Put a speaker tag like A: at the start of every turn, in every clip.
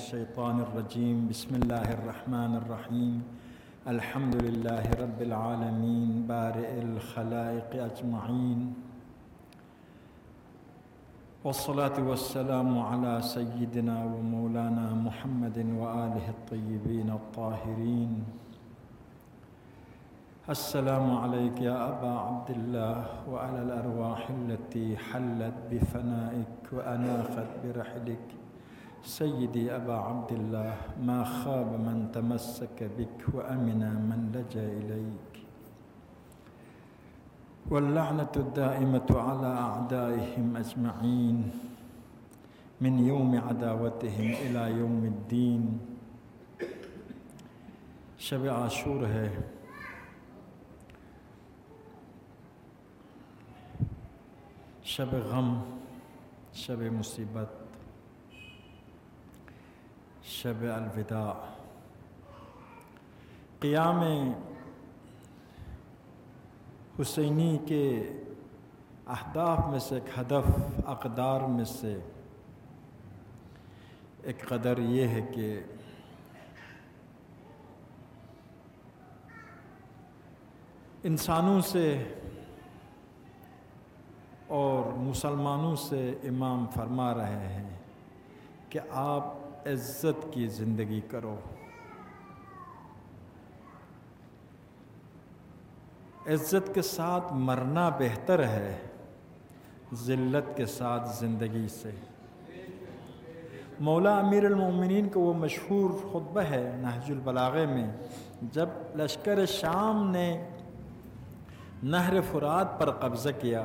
A: الشيطان الرجيم بسم الله الرحمن الرحيم الحمد لله رب العالمين بارئ الخلائق أجمعين والصلاة والسلام على سيدنا ومولانا محمد وآله الطيبين الطاهرين. السلام عليك يا أبا عبد الله وعلى الأرواح التي حلت بفنائك وأناخت برحلك. سيدي أبا عبد الله، ما خاب من تمسك بك وأمن من لجأ إليك، واللعنة الدائمة على أعدائهم أجمعين من يوم عداوتهم إلى يوم الدين. شب عاشور ہے، شب غم، شب مصیبت، شب الوداع. قیام حسینی کے اہداف میں سے ایک ہدف، اقدار میں سے ایک قدر یہ ہے کہ انسانوں سے اور مسلمانوں سے امام فرما رہے ہیں کہ آپ عزت کی زندگی کرو، عزت کے ساتھ مرنا بہتر ہے ذلت کے ساتھ زندگی سے. مولا امیر المومنین کا وہ مشہور خطبہ ہے نہج البلاغہ میں، جب لشکر شام نے نہر فرات پر قبضہ کیا،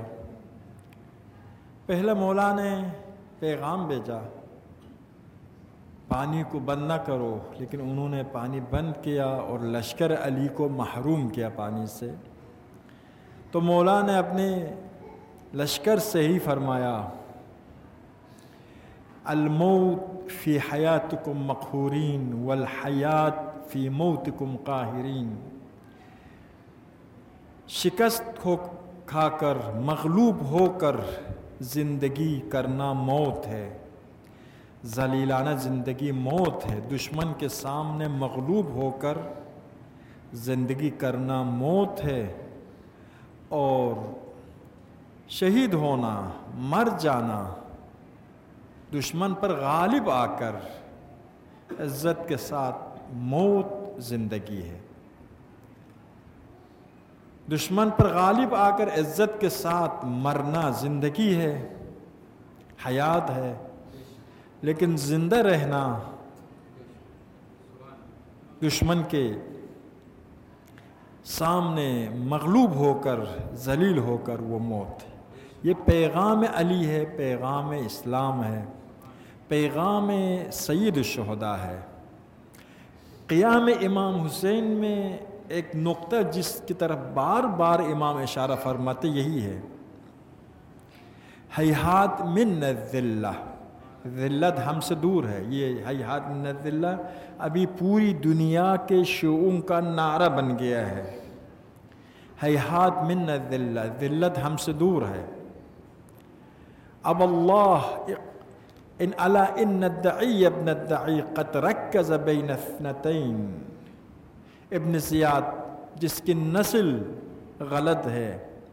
A: پہلے مولا نے پیغام بھیجا پانی کو بند نہ کرو، لیکن انہوں نے پانی بند کیا اور لشکر علی کو محروم کیا پانی سے. تو مولا نے اپنے لشکر سے ہی فرمایا الموت فی حیاتکم مقہورین والحیات فی موتکم قاہرین. شکست کھا کر، مغلوب ہو کر زندگی کرنا موت ہے، ذلیلانہ زندگی موت ہے. دشمن کے سامنے مغلوب ہو کر زندگی کرنا موت ہے، اور شہید ہونا، مر جانا، دشمن پر غالب آ کر عزت کے ساتھ موت زندگی ہے. دشمن پر غالب آ کر عزت کے ساتھ مرنا زندگی ہے، حیات ہے. لیکن زندہ رہنا دشمن کے سامنے مغلوب ہو کر، ذلیل ہو کر، وہ موت ہے. یہ پیغام علی ہے، پیغام اسلام ہے، پیغام سید الشہداء ہے. قیام امام حسین میں ایک نقطہ جس کی طرف بار بار امام اشارہ فرماتے یہی ہے، ہیہات من الذلہ، ذلت ہم سے دور ہے. یہ ہیہات من الذلہ ابھی پوری دنیا کے شعوب کا نعرہ بن گیا ہے. ہیہات من الذلہ، ذلت ہم سے دور ہے. اب اللہ ان الا ان الدعی ابن الدعی قد رکز بین اثنتین. ابن زیاد جس کی نسل غلط ہے،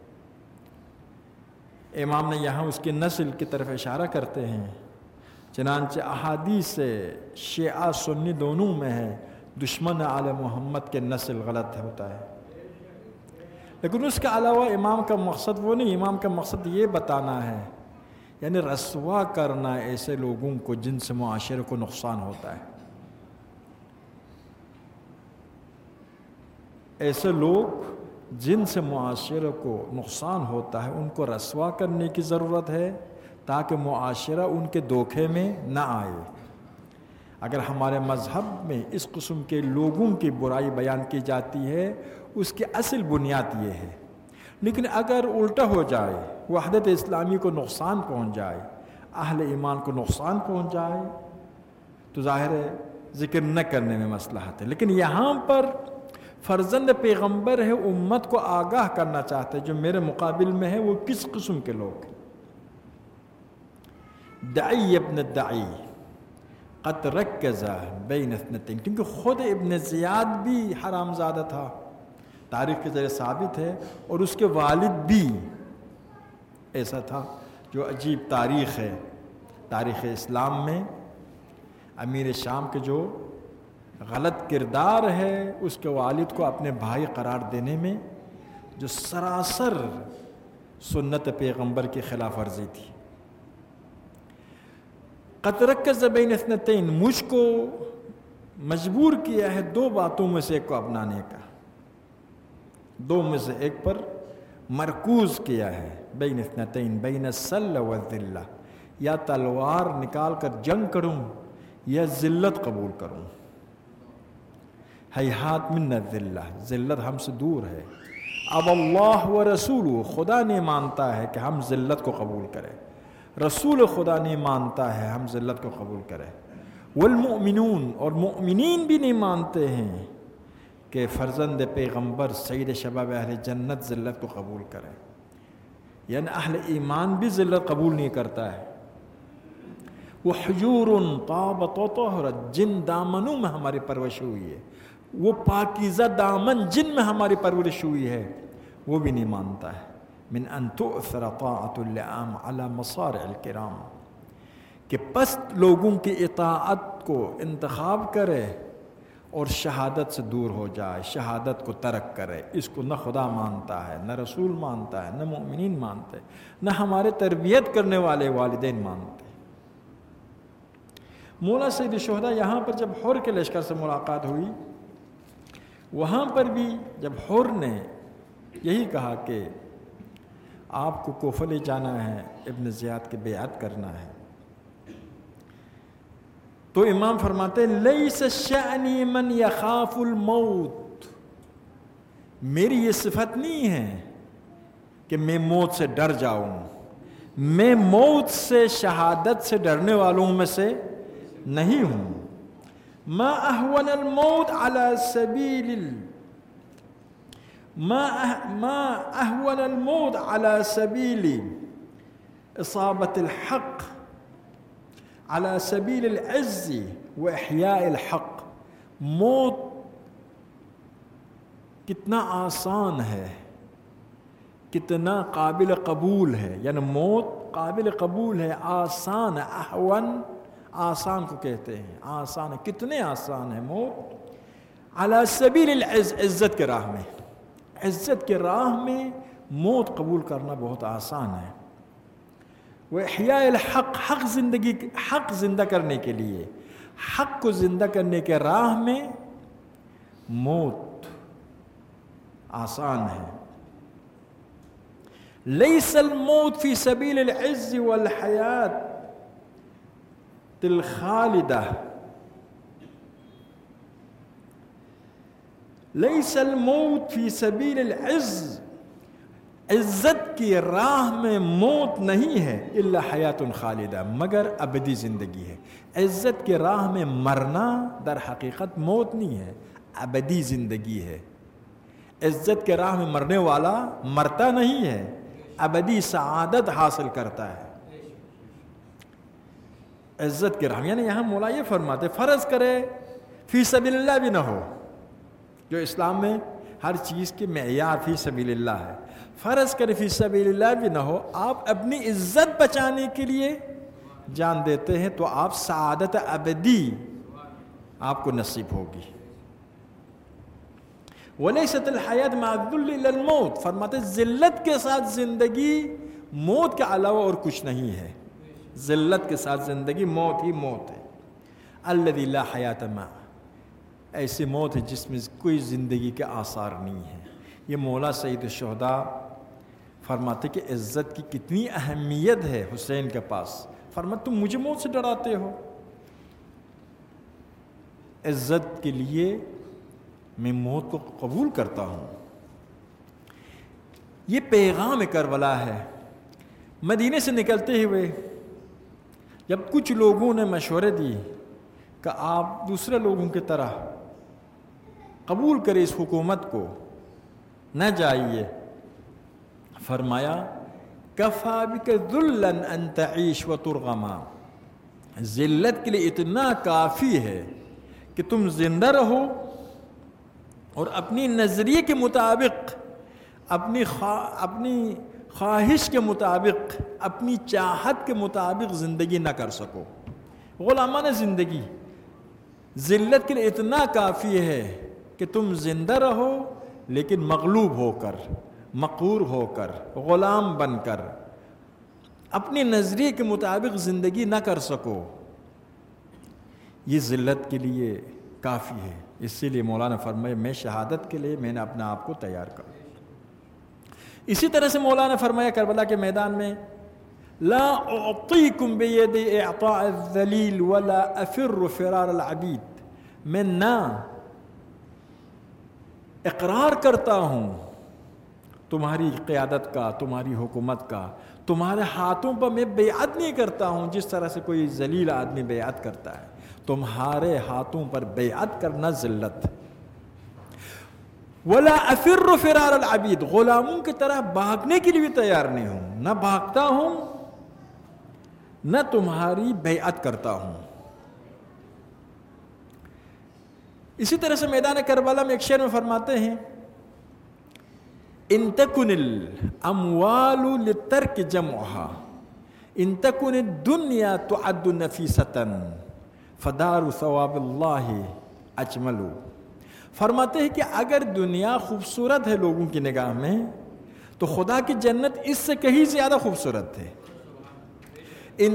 A: امام نے یہاں اس کی نسل کی طرف اشارہ کرتے ہیں. چنانچہ احادیث سے شیعہ سنی دونوں میں ہے، دشمن آل محمد کے نسل غلط ہوتا ہے. لیکن اس کے علاوہ امام کا مقصد وہ نہیں، امام کا مقصد یہ بتانا ہے، یعنی رسوا کرنا ایسے لوگوں کو جن سے معاشرے کو نقصان ہوتا ہے. ایسے لوگ جن سے معاشرے کو نقصان ہوتا ہے، ان کو رسوا کرنے کی ضرورت ہے تاکہ معاشرہ ان کے دھوکے میں نہ آئے. اگر ہمارے مذہب میں اس قسم کے لوگوں کی برائی بیان کی جاتی ہے، اس کی اصل بنیاد یہ ہے. لیکن اگر الٹا ہو جائے، وحدت اسلامی کو نقصان پہنچ جائے، اہل ایمان کو نقصان پہنچ جائے، تو ظاہر ہے ذکر نہ کرنے میں مصلحت ہے. لیکن یہاں پر فرزند پیغمبر ہے، امت کو آگاہ کرنا چاہتے جو میرے مقابل میں ہے وہ کس قسم کے لوگ ہیں. دعی ابن الدعی، قد رکز بین اثنتین، کیونکہ خود ابن زیاد بھی حرام زادہ تھا، تاریخ کے ذریعے ثابت ہے، اور اس کے والد بھی ایسا تھا، جو عجیب تاریخ ہے تاریخ اسلام میں۔ امیر شام کے جو غلط کردار ہے اس کے والد کو اپنے بھائی قرار دینے میں، جو سراسر سنت پیغمبر کی خلاف ورزی تھی۔ قد رکز بین اثنتین، مجھ کو مجبور کیا ہے دو باتوں میں سے ایک کو اپنانے کا، دو میں سے ایک پر مرکوز کیا ہے۔ بین اثنتین، بین السل والذلہ، یا تلوار نکال کر جنگ کروں یا ذلت قبول کروں۔ ہیہات من الذلہ، ذلت ہم سے دور ہے۔ اب اللہ و رسولہ، خدا نے مانتا ہے کہ ہم ذلت کو قبول کریں، رسول خدا نے مانتا ہے ہم ذلت کو قبول کریں۔ والمؤمنون، اور مؤمنین بھی نہیں مانتے ہیں کہ فرزند پیغمبر سید شباب اہل جنت ذلت کو قبول کرے، یعنی اہل ایمان بھی ذلت قبول نہیں کرتا ہے۔ وحجور طابت وطہرت، جن دامنوں میں ہماری پرورش ہوئی ہے، وہ پاکیزہ دامن جن میں ہماری پرورش ہوئی ہے، وہ بھی نہیں مانتا ہے۔ من ان تؤثر طاعت اللئام علی مصارع الکرام، کہ پست لوگوں کی اطاعت کو انتخاب کرے اور شہادت سے دور ہو جائے، شہادت کو ترک کرے۔ اس کو نہ خدا مانتا ہے، نہ رسول مانتا ہے، نہ مؤمنین مانتے، نہ ہمارے تربیت کرنے والے والدین مانتے۔ مولا سید الشہداء یہاں پر جب حر کے لشکر سے ملاقات ہوئی، وہاں پر بھی جب حر نے یہی کہا کہ آپ کو کوفہ لے جانا ہے، ابن زیاد کی بیعت کرنا ہے، تو امام فرماتے ہیں لیس شأنی من یخاف الموت، میری یہ صفت نہیں ہے کہ میں موت سے ڈر جاؤں، میں موت سے، شہادت سے ڈرنے والوں میں سے نہیں ہوں۔ ما اہون الموت علی سبیل ما اہون الموت علی سبیل اصابت الحق علی سبیل العز و احیاء الحق، موت کتنا آسان ہے، کتنا قابل قبول ہے، یعنی موت قابل قبول ہے، آسان ہے۔ احون آسان کو کہتے ہیں، آسان ہے، کتنے آسان ہے موت۔ علی سبیل العز، عزت کے راہ میں، عزت کے راہ میں موت قبول کرنا بہت آسان ہے۔ وإحیاء الحق، حق زندگی، حق زندہ کرنے کے لیے، حق کو زندہ کرنے کے راہ میں موت آسان ہے۔ لیس الموت فی سبیل العز والحیات الخالدہ، لیس الموت فی سبیل العز، عزت کی راہ میں موت نہیں ہے، الا حیات خالدہ، مگر ابدی زندگی ہے۔ عزت کی راہ میں مرنا در حقیقت موت نہیں ہے، ابدی زندگی ہے۔ عزت کے راہ میں مرنے والا مرتا نہیں ہے، ابدی سعادت حاصل کرتا ہے۔ عزت کے راہ، یعنی یہاں مولا یہ فرماتے فرض کرے فی سبیل اللہ بھی نہ ہو، جو اسلام میں ہر چیز کے معیار فی سبیل اللہ ہے، فرض کرے فی سبیل اللہ بھی نہ ہو، آپ اپنی عزت بچانے کے لیے جان دیتے ہیں، تو آپ سعادت ابدی آپ کو نصیب ہوگی۔ وَلَيْسَتِ الْحَيَاةُ مَعَ الذُّلِّ إِلَّا الْمَوْتِ، فرماتے ذلت کے ساتھ زندگی موت کے علاوہ اور کچھ نہیں ہے، ذلت کے ساتھ زندگی موت ہی موت ہے۔ الَّذِي لَا حَيَاةَ مَعَهُ، ایسی موت ہے جس میں کوئی زندگی کے آثار نہیں ہے۔ یہ مولا سید الشہداء فرماتے کہ عزت کی کتنی اہمیت ہے حسین کے پاس۔ فرماتے تم مجھے موت سے ڈراتے ہو، عزت کے لیے میں موت کو قبول کرتا ہوں۔ یہ پیغام کربلا ہے۔ مدینے سے نکلتے ہوئے جب کچھ لوگوں نے مشورے دی کہ آپ دوسرے لوگوں کی طرح قبول کریں اس حکومت کو، نہ جائیے، فرمایا کفا بک ذلا ان تعیش وترغما، ذلت کے لیے اتنا کافی ہے کہ تم زندہ رہو اور اپنی نظریے کے مطابق، اپنی خواہش کے مطابق، اپنی چاہت کے مطابق زندگی نہ کر سکو. غلامانہ زندگی ذلت کے لیے اتنا کافی ہے کہ تم زندہ رہو لیکن مغلوب ہو کر، مقہور ہو کر، غلام بن کر، اپنی نظریے کے مطابق زندگی نہ کر سکو. یہ ذلت کے لیے کافی ہے. اسی لیے مولانا فرمائے میں شہادت کے لیے میں نے اپنا آپ کو تیار کر. اسی طرح سے مولانا فرمایا کربلا کے میدان میں لا اعطیکم بید اعطاء الذلیل ولا افر فرار العبید، میں نہ اقرار کرتا ہوں تمہاری قیادت کا، تمہاری حکومت کا، تمہارے ہاتھوں پر میں بیعت نہیں کرتا ہوں جس طرح سے کوئی ذلیل آدمی بیعت کرتا ہے. تمہارے ہاتھوں پر بیعت کرنا ذلت. ولا افر فرار العبید، غلاموں کی طرح بھاگنے کے لیے بھی تیار نہیں ہوں، نہ بھاگتا ہوں نہ تمہاری بیعت کرتا ہوں. اسی طرح سے میدان کربلا میں ایک شعر میں فرماتے ہیں ان تکن الاموال للترک جمعها ان تکن الدنیا تعد نفیستا فدار ثواب اللہ اجمل. فرماتے ہیں کہ اگر دنیا خوبصورت ہے لوگوں کی نگاہ میں تو خدا کی جنت اس سے کہیں زیادہ خوبصورت ہے. ان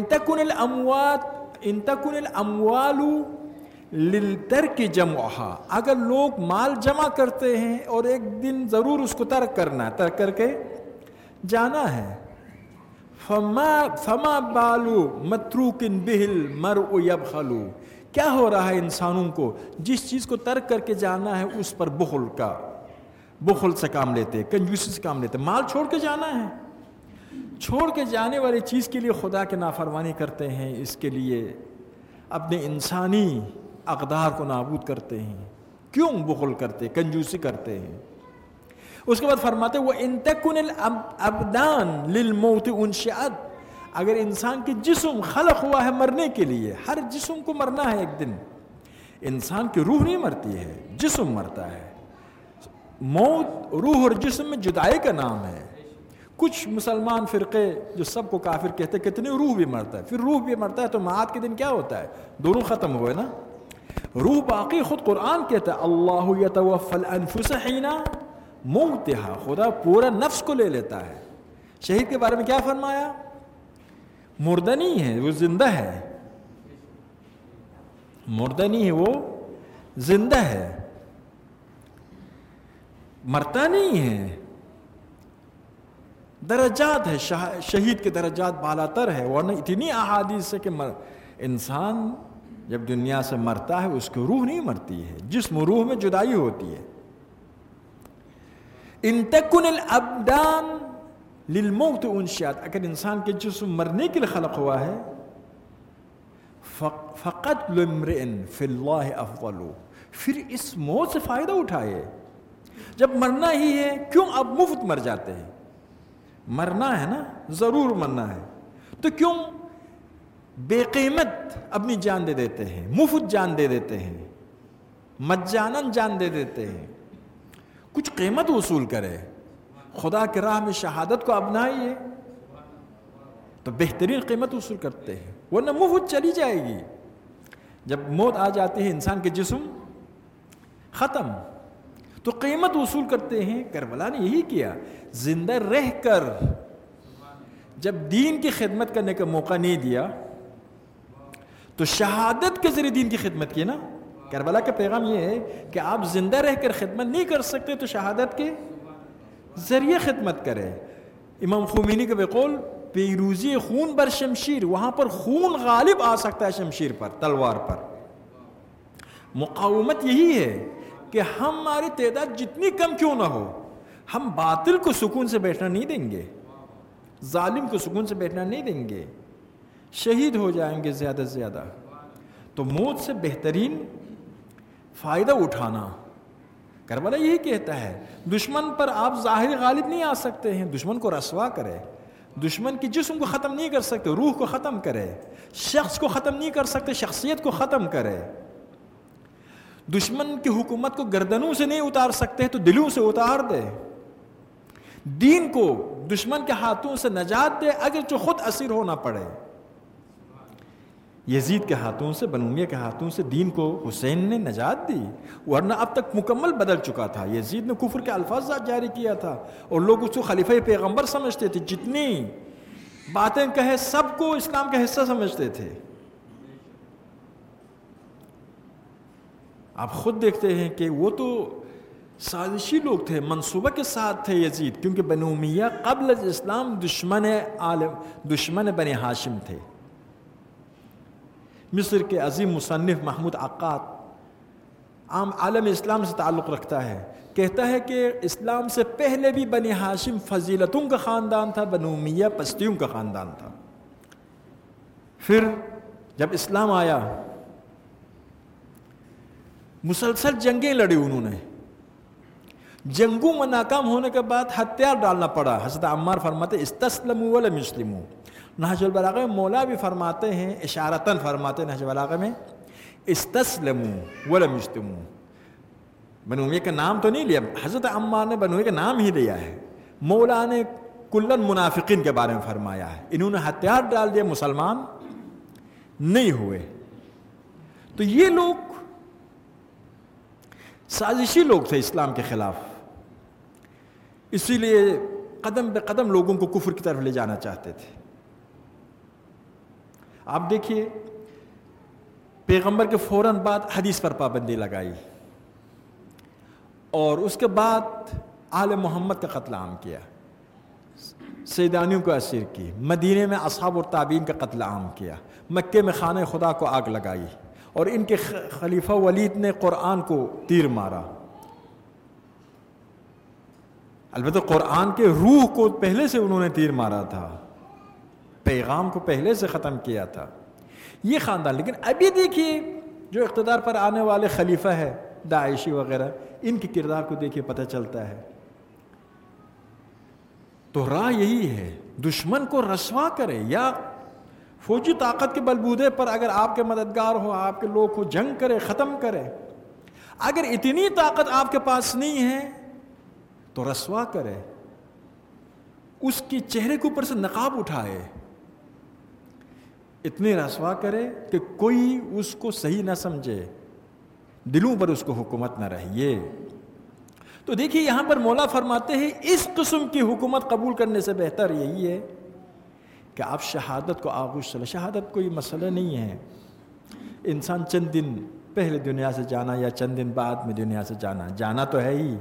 A: تکن الاموال للترک جمعها، اگر لوگ مال جمع کرتے ہیں اور ایک دن ضرور اس کو ترک کرنا ہے، ترک کر کے جانا ہے. فما بالو متروک بہ المرء یبخل، کیا ہو رہا ہے انسانوں کو جس چیز کو ترک کر کے جانا ہے اس پر بخل سے کام لیتے، کنجوسی سے کام لیتے. مال چھوڑ کے جانا ہے، چھوڑ کے جانے والی چیز کے لیے خدا کے نافرمانی کرتے ہیں، اس کے لیے اپنے انسانی اقدار کو نابود کرتے ہیں. کیوں بخل کرتے، کنجوسی کرتے ہیں؟ اس کے بعد فرماتے وَإِن تَكُنِ الْأَبْدَانِ لِلْمَوْتِ أُنشِئَتْ، اگر انسان کی جسم خلق ہوا ہے مرنے کے لیے، ہر جسم کو مرنا ہے ایک دن. انسان کی روح نہیں مرتی ہے، جسم مرتا ہے. موت روح اور جسم میں جدائی کا نام ہے. کچھ مسلمان فرقے جو سب کو کافر کہتے ہیں کتنے روح بھی مرتا ہے، پھر روح بھی مرتا ہے تو معاد کے دن کیا ہوتا ہے؟ دونوں ختم ہوئے نا. روح باقی، خود قرآن کہتا ہے اللہ یتوفی الانفس حین موتہا، خدا پورا نفس کو لے لیتا ہے. شہید کے بارے میں کیا فرمایا؟ مردہ نہیں ہے، وہ زندہ ہے. مردہ نہیں ہے، وہ زندہ ہے، مرتا نہیں ہے. درجات ہے، شہید کے درجات بالا تر ہے. ورنہ اتنی احادیث ہے کہ انسان جب دنیا سے مرتا ہے اس کی روح نہیں مرتی ہے، جسم روح میں جدائی ہوتی ہے. ان تکن الابدان للموت انشئت، اگر انسان کے جسم مرنے کے لیے خلق ہوا ہے فقتل امرئ فی اللہ افضل، پھر اس موت سے فائدہ اٹھائے. جب مرنا ہی ہے کیوں اب مفت مر جاتے ہیں؟ مرنا ہے نا، ضرور مرنا ہے، تو کیوں بے قیمت اپنی جان دے دیتے ہیں، مفت جان دے دیتے ہیں، مجانن جان دے دیتے ہیں. کچھ قیمت وصول کرے، خدا کی راہ میں شہادت کو اپنائیے تو بہترین قیمت وصول کرتے ہیں، ورنہ مفت چلی جائے گی. جب موت آ جاتی ہے انسان کے جسم ختم، تو قیمت وصول کرتے ہیں. کربلا نے یہی کیا، زندہ رہ کر جب دین کی خدمت کرنے کا موقع نہیں دیا تو شہادت کے ذریعے دین کی خدمت کی نا. کربلا کا پیغام یہ ہے کہ آپ زندہ رہ کر خدمت نہیں کر سکتے تو شہادت کے ذریعے خدمت کرے. امام خمینی کا بقول پیروزی خون بر شمشیر، وہاں پر خون غالب آ سکتا ہے شمشیر پر، تلوار پر. مقاومت یہی ہے کہ ہماری تعداد جتنی کم کیوں نہ ہو، ہم باطل کو سکون سے بیٹھنا نہیں دیں گے، ظالم کو سکون سے بیٹھنا نہیں دیں گے. شہید ہو جائیں گے زیادہ سے زیادہ. تو موت سے بہترین فائدہ اٹھانا. کربلا یہی کہتا ہے دشمن پر آپ ظاہر غالب نہیں آ سکتے ہیں، دشمن کو رسوا کرے. دشمن کی جسم کو ختم نہیں کر سکتے، روح کو ختم کرے. شخص کو ختم نہیں کر سکتے، شخصیت کو ختم کرے. دشمن کی حکومت کو گردنوں سے نہیں اتار سکتے تو دلوں سے اتار دے. دین کو دشمن کے ہاتھوں سے نجات دے، اگرچہ خود اسیر ہونا پڑے. یزید کے ہاتھوں سے، بنو امیہ کے ہاتھوں سے دین کو حسین نے نجات دی، ورنہ اب تک مکمل بدل چکا تھا. یزید نے کفر کے الفاظ جاری کیا تھا اور لوگ اس کو خلیفہ پیغمبر سمجھتے تھے. جتنی باتیں کہے سب کو اسلام کا حصہ سمجھتے تھے. آپ خود دیکھتے ہیں کہ وہ تو سازشی لوگ تھے، منصوبہ کے ساتھ تھے یزید، کیونکہ بنو امیہ قبل از اسلام دشمن بنی ہاشم تھے. مصر کے عظیم مصنف محمود عقاد عام عالم اسلام سے تعلق رکھتا ہے، کہتا ہے کہ اسلام سے پہلے بھی بنی ہاشم فضیلتوں کا خاندان تھا، بنو امیہ پستیوں کا خاندان تھا. پھر جب اسلام آیا مسلسل جنگیں لڑی انہوں نے. جنگوں میں ناکام ہونے کے بعد ہتھیار ڈالنا پڑا. حضرت عمار فرماتے استسلموا ولم یسلموا. نہج البلاغہ میں مولا بھی فرماتے ہیں، اشارتاً فرماتے ہیں نہج البلاغہ میں استسلموا ولم یسلموا. بنو امیہ کا نام تو نہیں لیا، حضرت عمار نے بنو امیہ کا نام ہی لیا ہے. مولا نے کلن منافقین کے بارے میں فرمایا ہے، انہوں نے ہتھیار ڈال دیا، مسلمان نہیں ہوئے. تو یہ لوگ سازشی لوگ تھے اسلام کے خلاف، اسی لیے قدم بے قدم لوگوں کو کفر کی طرف لے جانا چاہتے تھے. آپ دیکھیے پیغمبر کے فوراً بعد حدیث پر پابندی لگائی اور اس کے بعد آل محمد کا قتل عام کیا، سیدانیوں کو اسیر کی، مدینے میں اصحاب اور تابعین کا قتل عام کیا، مکے میں خانہ خدا کو آگ لگائی اور ان کے خلیفہ ولید نے قرآن کو تیر مارا. البتہ قرآن کے روح کو پہلے سے انہوں نے تیر مارا تھا، پیغام کو پہلے سے ختم کیا تھا یہ خاندان. لیکن ابھی دیکھیے جو اقتدار پر آنے والے خلیفہ ہے داعشی وغیرہ، ان کے کردار کو دیکھیے پتہ چلتا ہے. تو راہ یہی ہے، دشمن کو رسوا کرے یا فوجی طاقت کے بلبوتے پر اگر آپ کے مددگار ہو، آپ کے لوگ کو جنگ کرے، ختم کرے. اگر اتنی طاقت آپ کے پاس نہیں ہے تو رسوا کرے، اس کے چہرے کے اوپر سے نقاب اٹھائے، اتنے رسوا کرے کہ کوئی اس کو صحیح نہ سمجھے، دلوں پر اس کو حکومت نہ رہے. تو دیکھیے یہاں پر مولا فرماتے ہیں اس قسم کی حکومت قبول کرنے سے بہتر یہی ہے کہ آپ شہادت کو آغوش چلے. شہادت کوئی مسئلہ نہیں ہے، انسان چند دن پہلے دنیا سے جانا یا چند دن بعد میں دنیا سے جانا تو ہے ہی.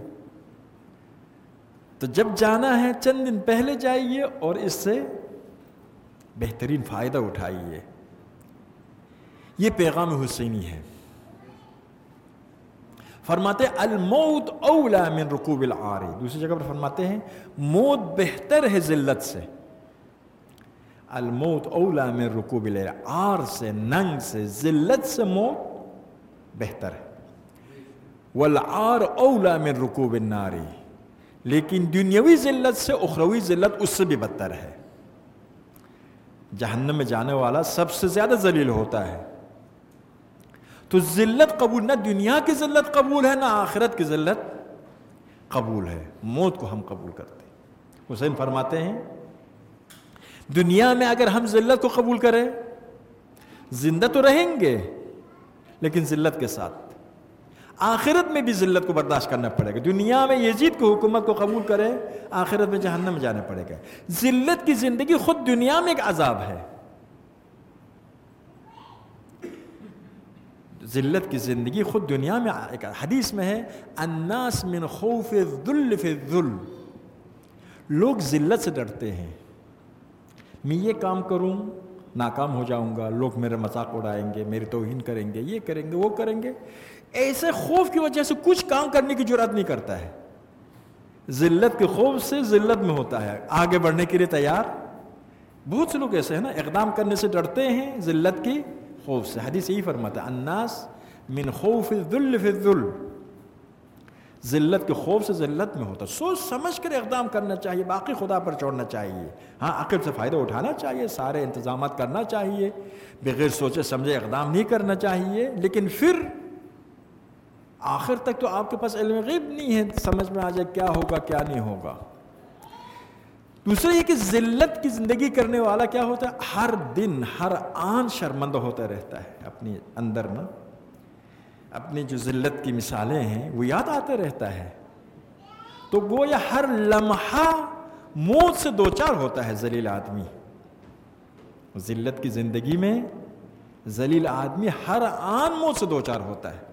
A: تو جب جانا ہے چند دن پہلے جائیے اور اس سے بہترین فائدہ اٹھائیے. یہ پیغام حسینی ہے. فرماتے الموت اولا من رکوب العار. دوسری جگہ پر فرماتے ہیں موت بہتر ہے ذلت سے. الموت اولا من رکوب العار سے، ننگ سے، ذلت سے موت بہتر ہے. والعار اولا من رکوب النار. لیکن دنیاوی ذلت سے اخروی ذلت اس سے بھی بدتر ہے. جہنم میں جانے والا سب سے زیادہ ذلیل ہوتا ہے. تو ذلت قبول، نہ دنیا کی ذلت قبول ہے نہ آخرت کی ذلت قبول ہے. موت کو ہم قبول کرتے ہیں. حسین فرماتے ہیں دنیا میں اگر ہم ذلت کو قبول کریں، زندہ تو رہیں گے لیکن ذلت کے ساتھ. آخرت میں بھی ذلت کو برداشت کرنا پڑے گا. دنیا میں یزید کو حکومت کو قبول کرے، آخرت میں جہنم میں جانا پڑے گا. ذلت کی زندگی خود دنیا میں ایک عذاب ہے. ذلت کی زندگی خود دنیا میں ایک حدیث میں ہے الناس من خوف الذل فی الذل. لوگ ذلت سے ڈرتے ہیں. میں یہ کام کروں ناکام ہو جاؤں گا، لوگ میرا مذاق اڑائیں گے، میری توہین کریں گے، یہ کریں گے، وہ کریں گے. ایسے خوف کی وجہ سے کچھ کام کرنے کی جرات نہیں کرتا ہے. ذلت کے خوف سے ذلت میں ہوتا ہے، آگے بڑھنے کے لیے تیار. بہت سے لوگ ایسے ہیں نا، اقدام کرنے سے ڈرتے ہیں ذلت کی خوف سے. حدیث یہی فرماتا ہے الناس من خوف الذل فی الذل. ذلت کے خوف سے ذلت میں ہوتا ہے. سوچ سمجھ کر اقدام کرنا چاہیے, باقی خدا پر چھوڑنا چاہیے. ہاں عقل سے فائدہ اٹھانا چاہیے, سارے انتظامات کرنا چاہیے, بغیر سوچے سمجھے اقدام نہیں کرنا چاہیے, لیکن پھر آخر تک تو آپ کے پاس علم غیب نہیں ہے, سمجھ میں آ جائے کیا ہوگا کیا نہیں ہوگا. دوسرا یہ کہ ذلت کی زندگی کرنے والا کیا ہوتا ہے, ہر دن ہر آن شرمندہ ہوتا رہتا ہے اپنے اندر نا, اپنی جو ذلت کی مثالیں ہیں وہ یاد آتا رہتا ہے. تو گویا ہر لمحہ موت سے دوچار ہوتا ہے ذلیل آدمی. ذلت کی زندگی میں ذلیل آدمی ہر آن موت سے دوچار ہوتا ہے.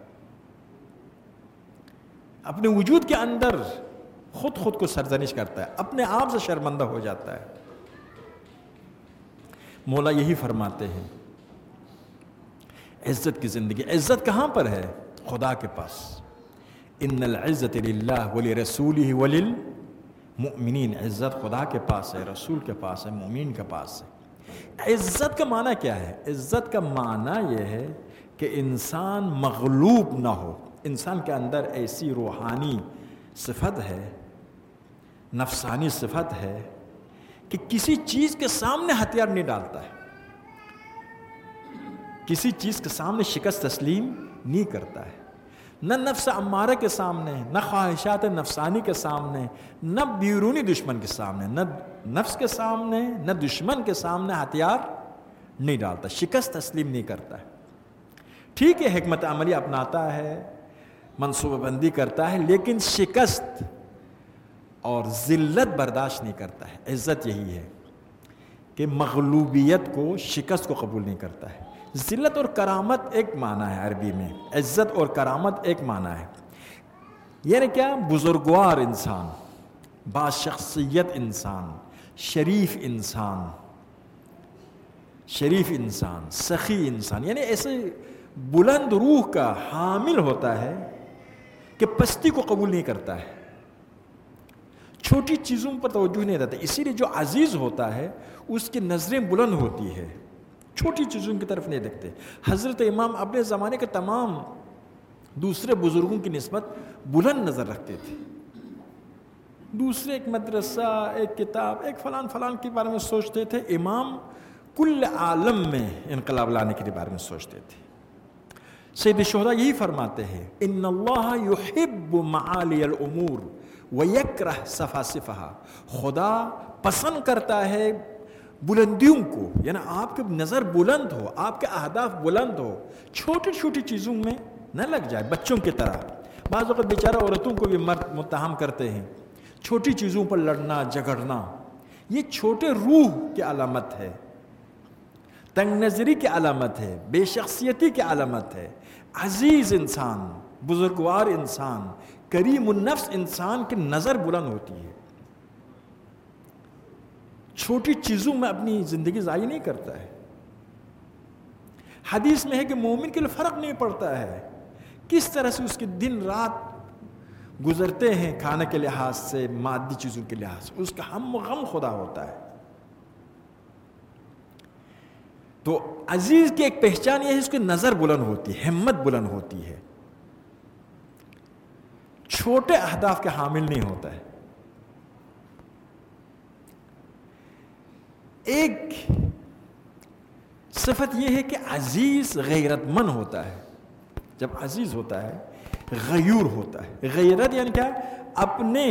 A: اپنے وجود کے اندر خود کو سرزنش کرتا ہے, اپنے آپ سے شرمندہ ہو جاتا ہے. مولا یہی فرماتے ہیں عزت کی زندگی. عزت کہاں پر ہے؟ خدا کے پاس. ان العزت للہ ولرسولہ وللمؤمنین. عزت خدا کے پاس ہے, رسول کے پاس ہے, مومن کے پاس ہے. عزت کا معنی کیا ہے؟ عزت کا معنی یہ ہے کہ انسان مغلوب نہ ہو. انسان کے اندر ایسی روحانی صفت ہے, نفسانی صفت ہے کہ کسی چیز کے سامنے ہتھیار نہیں ڈالتا ہے, کسی چیز کے سامنے شکست تسلیم نہیں کرتا ہے. نہ نفس امارہ کے سامنے, نہ خواہشات نفسانی کے سامنے, نہ بیرونی دشمن کے سامنے, نہ نفس کے سامنے نہ دشمن کے سامنے ہتھیار نہیں ڈالتا, شکست تسلیم نہیں کرتا ہے. ٹھیک ہے حکمت عملی اپناتا ہے, منصوبہ بندی کرتا ہے, لیکن شکست اور ذلت برداشت نہیں کرتا ہے. عزت یہی ہے کہ مغلوبیت کو, شکست کو قبول نہیں کرتا ہے. ذلت اور کرامت ایک معنی ہے عربی میں, عزت اور کرامت ایک معنی ہے. یعنی کیا؟ بزرگوار انسان, باشخصیت انسان, شریف انسان, سخی انسان, یعنی ایسے بلند روح کا حامل ہوتا ہے کہ پستی کو قبول نہیں کرتا ہے, چھوٹی چیزوں پر توجہ نہیں دیتا. اسی لیے جو عزیز ہوتا ہے اس کی نظریں بلند ہوتی ہے, چھوٹی چیزوں کی طرف نہیں دیکھتے. حضرت امام اپنے زمانے کے تمام دوسرے بزرگوں کی نسبت بلند نظر رکھتے تھے. دوسرے ایک مدرسہ, ایک کتاب, ایک فلان کے بارے میں سوچتے تھے. امام کل عالم میں انقلاب لانے کے بارے میں سوچتے تھے. سید الشہداء یہی فرماتے ہیں, ان اللہ یحب معالی الامور ویکرہ سفاسفہا. خدا پسند کرتا ہے بلندیوں کو, یعنی آپ کی نظر بلند ہو, آپ کے اہداف بلند ہو, چھوٹی چھوٹی چیزوں میں نہ لگ جائے. بچوں کی طرح بعض اوقات بیچارہ عورتوں کو بھی مرد متہم کرتے ہیں, چھوٹی چیزوں پر لڑنا جھگڑنا. یہ چھوٹے روح کی علامت ہے, تنگ نظری کی علامت ہے, بے شخصیتی کی علامت ہے. عزیز انسان, بزرگوار انسان, کریم النفس انسان کی نظر بلند ہوتی ہے, چھوٹی چیزوں میں اپنی زندگی ضائع نہیں کرتا ہے. حدیث میں ہے کہ مومن کے لیے فرق نہیں پڑتا ہے کس طرح سے اس کے دن رات گزرتے ہیں, کھانے کے لحاظ سے, مادی چیزوں کے لحاظ سے, اس کا ہم و غم خدا ہوتا ہے. تو عزیز کی ایک پہچان یہ ہے اس کی نظر بلند ہوتی ہے, ہمت بلند ہوتی ہے, چھوٹے اہداف کے حامل نہیں ہوتا ہے. ایک صفت یہ ہے کہ عزیز غیرت مند ہوتا ہے. جب عزیز ہوتا ہے غیور ہوتا ہے. غیرت یعنی کیا؟ اپنے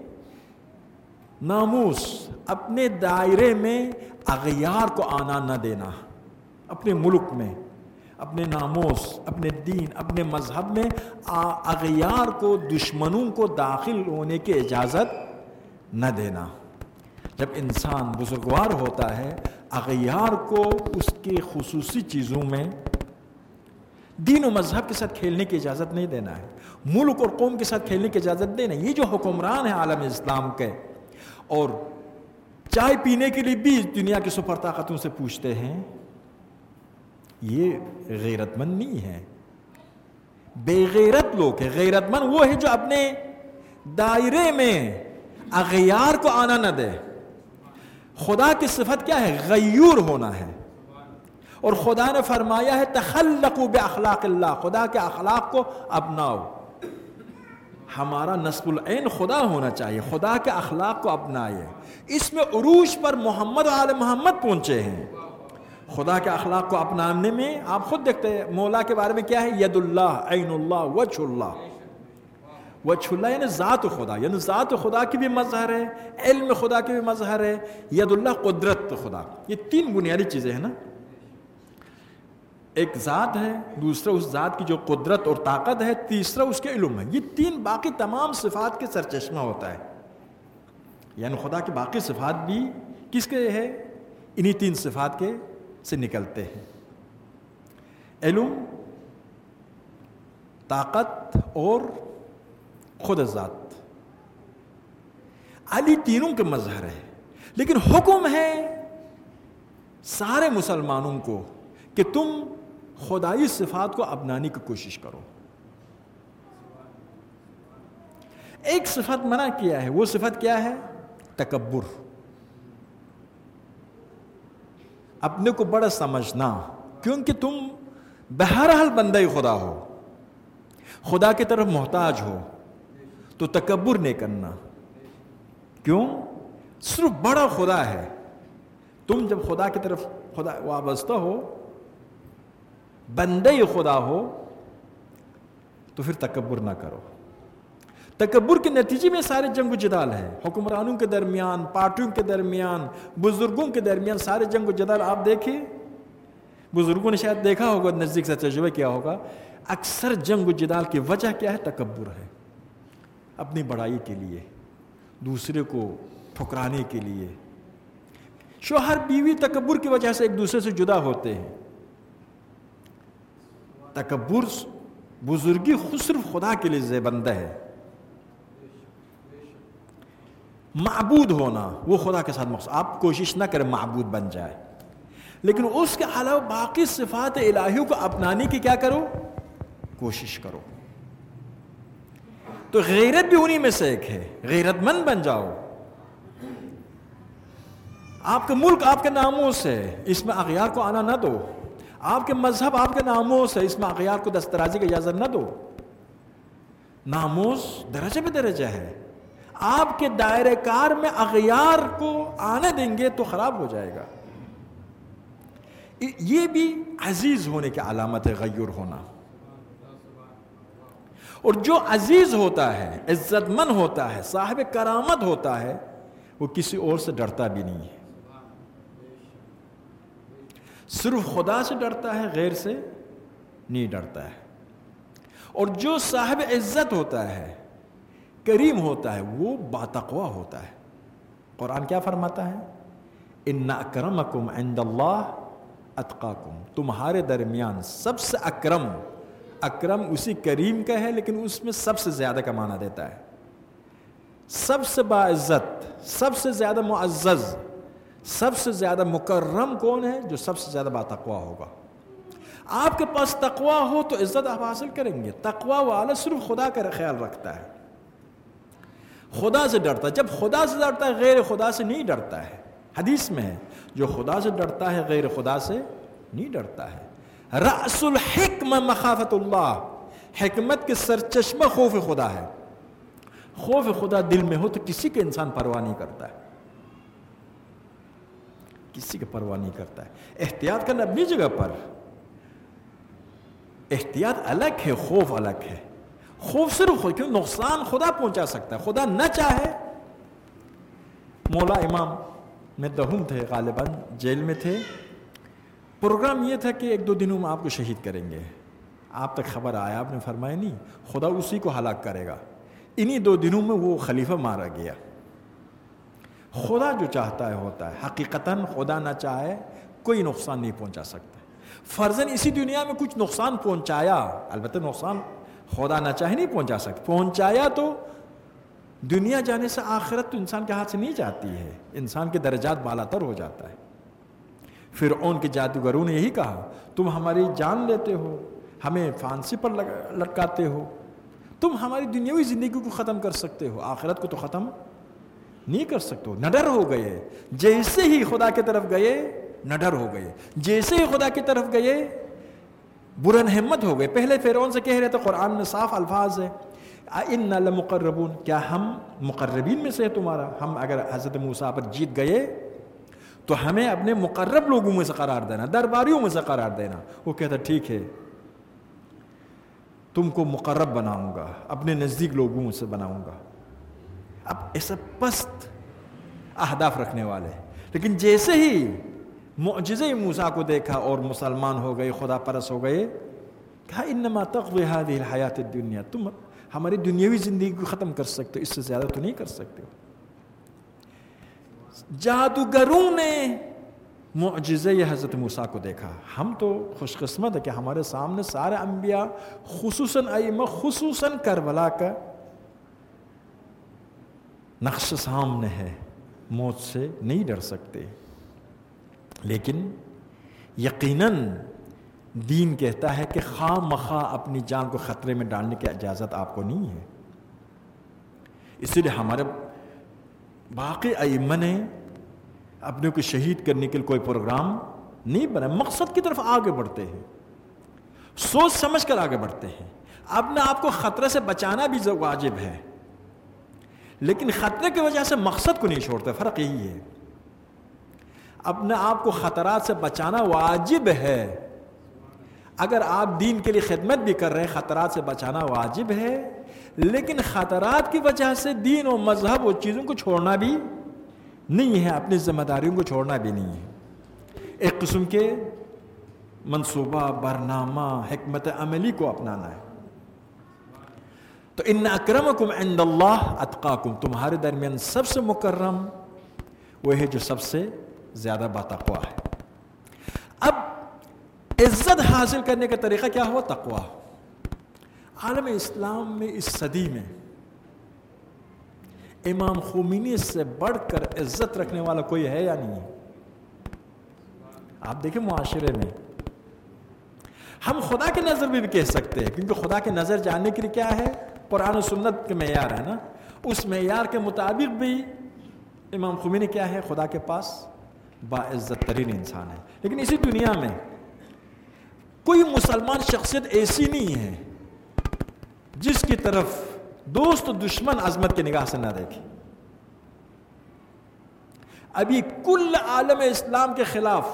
A: ناموس, اپنے دائرے میں اغیار کو آنا نہ دینا. اپنے ملک میں, اپنے ناموس, اپنے دین, اپنے مذہب میں اغیار کو, دشمنوں کو داخل ہونے کی اجازت نہ دینا. جب انسان بزرگوار ہوتا ہے اغیار کو اس کے خصوصی چیزوں میں, دین و مذہب کے ساتھ کھیلنے کی اجازت نہیں دینا ہے, ملک اور قوم کے ساتھ کھیلنے کی اجازت دینا. یہ جو حکمران ہیں عالم اسلام کے, اور چائے پینے کے لیے بھی دنیا کی سپر طاقتوں سے پوچھتے ہیں, یہ غیرت مند نہیں ہے, بے غیرت لوگ ہیں. غیرت مند وہ ہے جو اپنے دائرے میں اغیار کو آنا نہ دے. خدا کی صفت کیا ہے؟ غیور ہونا ہے. اور خدا نے فرمایا ہے تخلقوا باخلاق اللہ, خدا کے اخلاق کو اپناؤ. ہمارا نصب العین خدا ہونا چاہیے، خدا کے اخلاق کو اپنائے. اس میں عروج پر محمد و آل محمد پہنچے ہیں. خدا کے اخلاق کو اپنانے میں آپ خود دیکھتے ہیں مولا کے بارے میں کیا ہے، ید اللہ، عین اللہ، وجہ اللہ. وجہ اللہ یعنی ذات خدا، یعنی ذات خدا کی بھی مظہر ہے، علم خدا کی بھی مظہر ہے. ید اللہ قدرت خدا. یہ تین بنیادی چیزیں ہیں نا. ایک ذات ہے، دوسرا اس ذات کی جو قدرت اور طاقت ہے، تیسرا اس کے علم ہے. یہ تین باقی تمام صفات کے سرچشمہ ہوتا ہے. یعنی خدا کی باقی صفات بھی کس کے ہے، انہی تین صفات کے سے نکلتے ہیں. علم، طاقت اور خود ذات. علی تینوں کے مظہر ہے، لیکن حکم ہے سارے مسلمانوں کو کہ تم خدائی صفات کو اپنانے کی کوشش کرو. ایک صفت منع کیا ہے، وہ صفت کیا ہے، تکبر. اپنے کو بڑا سمجھنا، کیونکہ تم بہرحال بندہ خدا ہو، خدا کی طرف محتاج ہو، تو تکبر نہیں کرنا. کیوں؟ صرف بڑا خدا ہے. تم جب خدا کی طرف خدا وابستہ ہو، بندے خدا ہو، تو پھر تکبر نہ کرو. تکبر کے نتیجے میں سارے جنگ و جدال ہے، حکمرانوں کے درمیان، پارٹیوں کے درمیان، بزرگوں کے درمیان سارے جنگ و جدال. آپ دیکھیں، بزرگوں نے شاید دیکھا ہوگا، نزدیک سے تجربہ کیا ہوگا، اکثر جنگ و جدال کی وجہ کیا ہے، تکبر ہے. اپنی بڑائی کے لیے، دوسرے کو ٹھکرانے کے لیے. شوہر بیوی تکبر کی وجہ سے ایک دوسرے سے جدا ہوتے ہیں. تکبر، بزرگی خود صرف خدا کے لیے زیبندہ ہے. معبود ہونا وہ خدا کے ساتھ مقصود. آپ کوشش نہ کریں معبود بن جائے، لیکن اس کے علاوہ باقی صفات الہیوں کو اپنانے کی کیا کرو، کوشش کرو. تو غیرت بھی انہی میں سے ایک ہے. غیرت مند بن جاؤ. آپ کا ملک آپ کے ناموس ہے، اس میں اغیار کو آنا نہ دو. آپ کے مذہب آپ کے ناموس ہے، اس میں اغیار کو دسترازی کی اجازت نہ دو. ناموس درجہ بے درجہ ہے. آپ کے دائرہ کار میں اغیار کو آنے دیں گے تو خراب ہو جائے گا. یہ بھی عزیز ہونے کی علامت ہے، غیور ہونا. اور جو عزیز ہوتا ہے، عزت مند ہوتا ہے، صاحب کرامت ہوتا ہے، وہ کسی اور سے ڈرتا بھی نہیں ہے. صرف خدا سے ڈرتا ہے، غیر سے نہیں ڈرتا ہے. اور جو صاحب عزت ہوتا ہے، کریم ہوتا ہے، وہ باتقوا ہوتا ہے. قرآن کیا فرماتا ہے، ان اکرمکم عند اللہ اتقاکم. تمہارے درمیان سب سے اکرم، اکرم اسی کریم کا ہے، لیکن اس میں سب سے زیادہ کا معنی دیتا ہے. سب سے باعزت، سب سے زیادہ معزز، سب سے زیادہ مکرم کون ہے، جو سب سے زیادہ باتقوا ہوگا. آپ کے پاس تقوا ہو تو عزت آپ حاصل کریں گے. تقوا والا صرف خدا کا خیال رکھتا ہے، خدا سے ڈرتا ہے. جب خدا سے ڈرتا ہے، غیر خدا سے نہیں ڈرتا ہے. حدیث میں ہے، جو خدا سے ڈرتا ہے غیر خدا سے نہیں ڈرتا ہے. رأس الحکمہ مخافت اللہ. حکمت کے سرچشمہ خوف خدا ہے. خوف خدا دل میں ہو تو کسی کے انسان پرواہ نہیں کرتا ہے، کسی کی پرواہ نہیں کرتا ہے. احتیاط کرنا اپنی جگہ پر. احتیاط الگ ہے، خوف الگ ہے. خوف صرف کیوں نقصان خدا پہنچا سکتا ہے، خدا نہ چاہے. مولا امام میں دہم تھے، غالباً جیل میں تھے. پروگرام یہ تھا کہ 1-2 دنوں میں آپ کو شہید کریں گے. آپ تک خبر آیا، آپ نے فرمایا نہیں، خدا اسی کو ہلاک کرے گا. انہی 2 دنوں میں وہ خلیفہ مارا گیا. خدا جو چاہتا ہے ہوتا ہے. حقیقتاً خدا نہ چاہے کوئی نقصان نہیں پہنچا سکتا. فرضاً اسی دنیا میں کچھ نقصان پہنچایا، البتہ نقصان خدا نہ چاہے نہیں پہنچا سکتا. پہنچایا تو دنیا جانے سے آخرت تو انسان کے ہاتھ سے نہیں جاتی ہے. انسان کے درجات بالا تر ہو جاتا ہے. فرعون کے جادوگروں نے یہی کہا، تم ہماری جان لیتے ہو، ہمیں پھانسی پر لٹکاتے ہو، تم ہماری دنیاوی زندگی کو ختم کر سکتے ہو، آخرت کو تو ختم نہیں کر سکتے ہو. نڈر ہو گئے. جیسے ہی خدا کی طرف گئے نڈر ہو گئے. جیسے ہی خدا کی طرف گئے برہن ہمت ہو گئے. پہلے فرعون سے کہہ رہے تھے، قرآن میں صاف الفاظ ہے، اِنَّا لَمُقَرَّبُونَ، کیا ہم مقربین میں سے ہے تمہارا؟ ہم اگر حضرت موسیٰ پر جیت گئے تو ہمیں اپنے مقرب لوگوں میں سے قرار دینا، درباریوں میں سے قرار دینا۔ وہ کہتا ٹھیک ہے، تم کو مقرب بناؤں گا، اپنے نزدیک لوگوں میں سے بناؤں گا۔ اب ایسا پست اہداف رکھنے والے، لیکن جیسے ہی معجزہ موسیٰ کو دیکھا اور مسلمان ہو گئے، خدا پرست ہو گئے، کہا انما تقضی هذه الحیات الدنیا، تم ہماری دنیاوی زندگی کو ختم کر سکتے ہو، اس سے زیادہ تو نہیں کر سکتے ہو۔ جادوگروں نے معجزہ حضرت موسیٰ کو دیکھا۔ ہم تو خوش قسمت ہے کہ ہمارے سامنے سارے انبیاء، خصوصاً ائمہ، خصوصاً کربلا کا نقش سامنے ہے، موت سے نہیں ڈر سکتے۔ لیکن یقیناً دین کہتا ہے کہ خواہ مخواہ اپنی جان کو خطرے میں ڈالنے کی اجازت آپ کو نہیں ہے۔ اسی لیے ہمارے باقی ائمہ نے اپنے کو شہید کرنے کے لیے کوئی پروگرام نہیں بنا، مقصد کی طرف آگے بڑھتے ہیں، سوچ سمجھ کر آگے بڑھتے ہیں۔ اپنے آپ کو خطرے سے بچانا بھی واجب ہے، لیکن خطرے کی وجہ سے مقصد کو نہیں چھوڑتے، فرق یہی ہے۔ اپنے آپ کو خطرات سے بچانا واجب ہے، اگر آپ دین کے لیے خدمت بھی کر رہے ہیں، خطرات سے بچانا واجب ہے، لیکن خطرات کی وجہ سے دین و مذہب و چیزوں کو چھوڑنا بھی نہیں ہے، اپنی ذمہ داریوں کو چھوڑنا بھی نہیں ہے۔ ایک قسم کے منصوبہ، برنامہ، حکمت عملی کو اپنانا ہے۔ تو ان اکرمکم عند اللہ اتقاکم، تمہارے درمیان سب سے مکرم وہ ہے جو سب سے زیادہ باتقوا ہے۔ اب عزت حاصل کرنے کا طریقہ کیا ہوا؟ تقوی۔ عالم اسلام میں اس صدی میں امام خمینی سے بڑھ کر عزت رکھنے والا کوئی ہے یا نہیں؟ آپ دیکھیں معاشرے میں ہم خدا کے نظر میں بھی کہہ سکتے ہیں، کیونکہ خدا کے نظر جاننے کے لیے کیا ہے؟ قرآن و سنت کے معیار ہے نا، اس معیار کے مطابق بھی امام خمینی کیا ہے؟ خدا کے پاس باعزت ترین انسان ہے۔ لیکن اسی دنیا میں کوئی مسلمان شخصیت ایسی نہیں ہے جس کی طرف دوست و دشمن عظمت کی نگاہ سے نہ دیکھے۔ ابھی کل عالم اسلام کے خلاف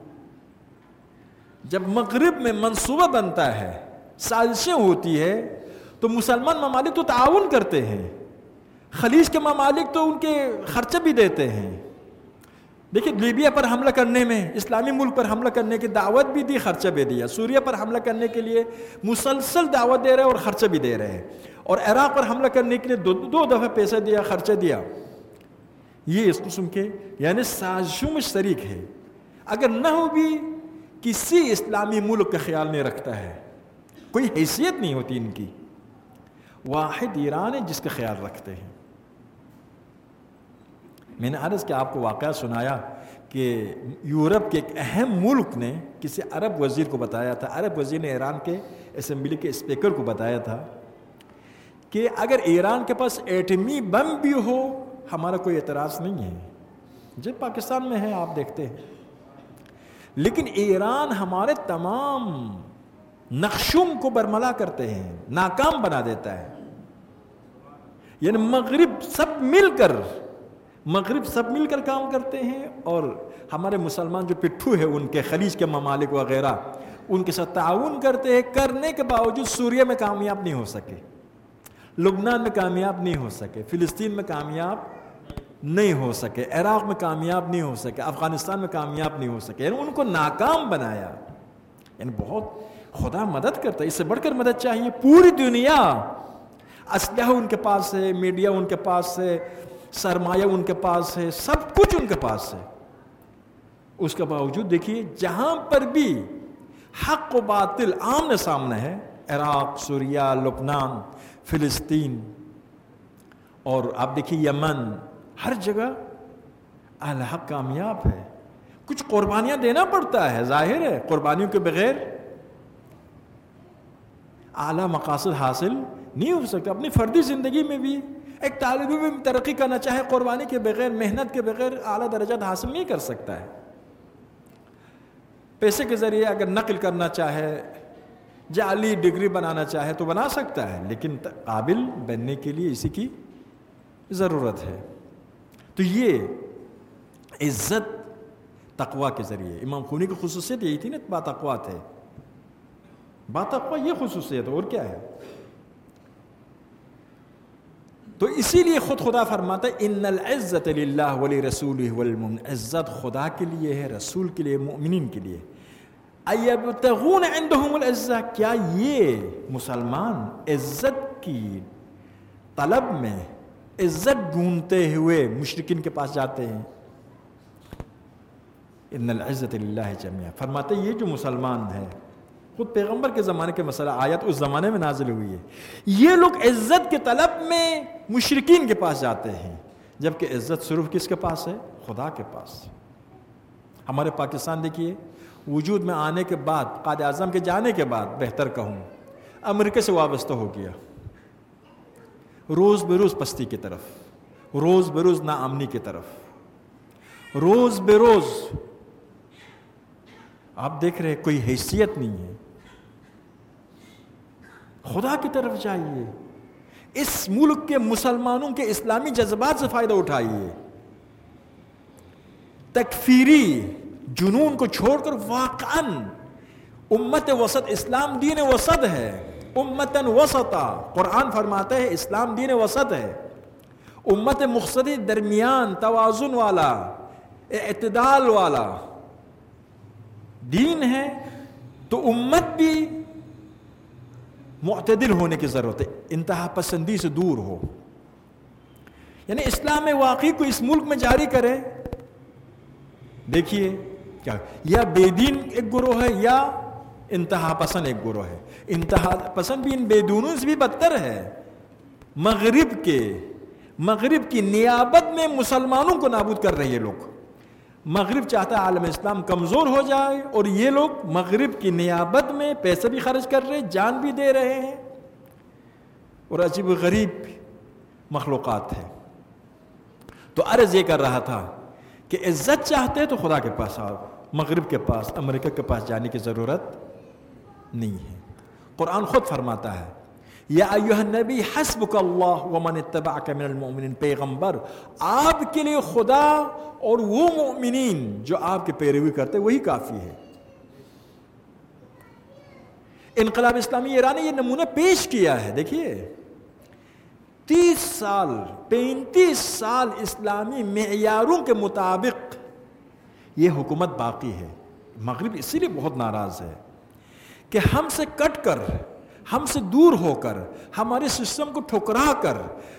A: جب مغرب میں منصوبہ بنتا ہے، سازشیں ہوتی ہے، تو مسلمان ممالک تو تعاون کرتے ہیں، خلیج کے ممالک تو ان کے خرچے بھی دیتے ہیں۔ دیکھیں لیبیا پر حملہ کرنے میں، اسلامی ملک پر حملہ کرنے کی دعوت بھی دی، خرچہ بھی دیا۔ سوریہ پر حملہ کرنے کے لیے مسلسل دعوت دے رہے ہیں اور خرچہ بھی دے رہے ہیں، اور عراق پر حملہ کرنے کے لیے دو دفعہ پیسہ دیا، خرچہ دیا۔ یہ اس قسم کے یعنی سازشوں میں شریک ہے۔ اگر نہ ہو بھی کسی اسلامی ملک کا خیال نہیں رکھتا ہے، کوئی حیثیت نہیں ہوتی ان کی، واحد ایران ہے جس کا خیال رکھتے ہیں۔ میں نے عرض کہ آپ کو واقعہ سنایا کہ یورپ کے ایک اہم ملک نے کسی عرب وزیر کو بتایا تھا، عرب وزیر نے ایران کے اسمبلی کے اسپیکر کو بتایا تھا کہ اگر ایران کے پاس ایٹمی بم بھی ہو ہمارا کوئی اعتراض نہیں ہے، جب پاکستان میں ہے آپ دیکھتے ہیں، لیکن ایران ہمارے تمام نقشوں کو برملا کرتے ہیں، ناکام بنا دیتا ہے۔ یعنی مغرب سب مل کر کام کرتے ہیں، اور ہمارے مسلمان جو پٹھو ہے ان کے خلیج کے ممالک وغیرہ ان کے ساتھ تعاون کرتے ہیں، کرنے کے باوجود سوریہ میں کامیاب نہیں ہو سکے، لبنان میں کامیاب نہیں ہو سکے، فلسطین میں کامیاب نہیں ہو سکے، عراق میں کامیاب نہیں ہو سکے، افغانستان میں کامیاب نہیں ہو سکے، یعنی ان کو ناکام بنایا۔ یعنی بہت خدا مدد کرتا ہے، اس سے بڑھ کر مدد چاہیے۔ پوری دنیا اسلحہ ان کے پاس ہے، میڈیا ان کے پاس ہے، سرمایہ ان کے پاس ہے، سب کچھ ان کے پاس ہے، اس کے باوجود دیکھیے جہاں پر بھی حق و باطل آمنے سامنے ہے، عراق، سوریہ، لبنان، فلسطین، اور آپ دیکھیے یمن، ہر جگہ اہل حق کامیاب ہے۔ کچھ قربانیاں دینا پڑتا ہے، ظاہر ہے قربانیوں کے بغیر اعلیٰ مقاصد حاصل نہیں ہو سکتا۔ اپنی فردی زندگی میں بھی ایک طالب علم ترقی کرنا چاہے، قربانی کے بغیر، محنت کے بغیر اعلیٰ درجات حاصل نہیں کر سکتا ہے۔ پیسے کے ذریعے اگر نقل کرنا چاہے، جعلی ڈگری بنانا چاہے تو بنا سکتا ہے، لیکن قابل بننے کے لیے اسی کی ضرورت ہے۔ تو یہ عزت تقوی کے ذریعے، امام خونی کی خصوصیت یہی تھی نا، با تقوی تھے، با تقوی یہ خصوصیت اور کیا ہے؟ تو اسی لیے خود خدا فرماتا ہے ان العزت للہ ولرسولہ والمؤمنین، عزت خدا کے لیے ہے، رسول کے لیے، مومنین کے لیے۔ ایبتغون عندہم العزہ، کیا یہ مسلمان عزت کی طلب میں عزت ڈھونڈتے ہوئے مشرکین کے پاس جاتے ہیں؟ ان العزت للہ جمیعا، فرماتے یہ جو مسلمان ہے، خود پیغمبر کے زمانے کے مسئلہ آیت اس زمانے میں نازل ہوئی ہے، یہ لوگ عزت کے طلب میں مشرکین کے پاس جاتے ہیں، جبکہ عزت صرف کس کے پاس ہے؟ خدا کے پاس۔ ہمارے پاکستان دیکھیے، وجود میں آنے کے بعد، قائد اعظم کے جانے کے بعد بہتر کہوں، امریکہ سے وابستہ ہو گیا، روز بروز پستی کی طرف، روز بروز ناامنی کی طرف، روز بروز آپ دیکھ رہے کوئی حیثیت نہیں ہے۔ خدا کی طرف جائیے، اس ملک کے مسلمانوں کے اسلامی جذبات سے فائدہ اٹھائیے، تکفیری جنون کو چھوڑ کر واقعاً امت وسط، اسلام دین وسط ہے، امتن وسطا، قرآن فرماتا ہے اسلام دین وسط ہے، امت مقصدی، درمیان، توازن والا، اعتدال والا دین ہے۔ تو امت بھی معتدل ہونے کی ضرورت ہے، انتہا پسندی سے دور ہو، یعنی اسلام واقعی کو اس ملک میں جاری کرے۔ دیکھیے کیا، یا بے دین ایک گروہ ہے یا انتہا پسند ایک گروہ ہے، انتہا پسند بھی ان بے دینوں سے بھی بدتر ہے۔ مغرب کی نیابت میں مسلمانوں کو نابود کر رہے ہیں لوگ۔ مغرب چاہتا ہے عالم اسلام کمزور ہو جائے، اور یہ لوگ مغرب کی نیابت میں پیسے بھی خرچ کر رہے ہیں، جان بھی دے رہے ہیں، اور عجیب و غریب مخلوقات ہیں۔ تو عرض یہ کر رہا تھا کہ عزت چاہتے تو خدا کے پاس آؤ، مغرب کے پاس، امریکہ کے پاس جانے کی ضرورت نہیں ہے۔ قرآن خود فرماتا ہے یا ایھا النبی حسبک اللہ ومن اتبعک من المؤمنین، پیغمبر آپ کے لیے خدا اور وہ مؤمنین جو آپ کی پیروی کرتے وہی کافی ہے۔ انقلاب اسلامی ایران نے یہ نمونہ پیش کیا ہے۔ دیکھیے 30 سال 35 سال اسلامی معیاروں کے مطابق یہ حکومت باقی ہے۔ مغرب اسی لیے بہت ناراض ہے کہ ہم سے کٹ کر، ہم سے دور ہو کر، ہمارے سسٹم کو ٹھکرا کر،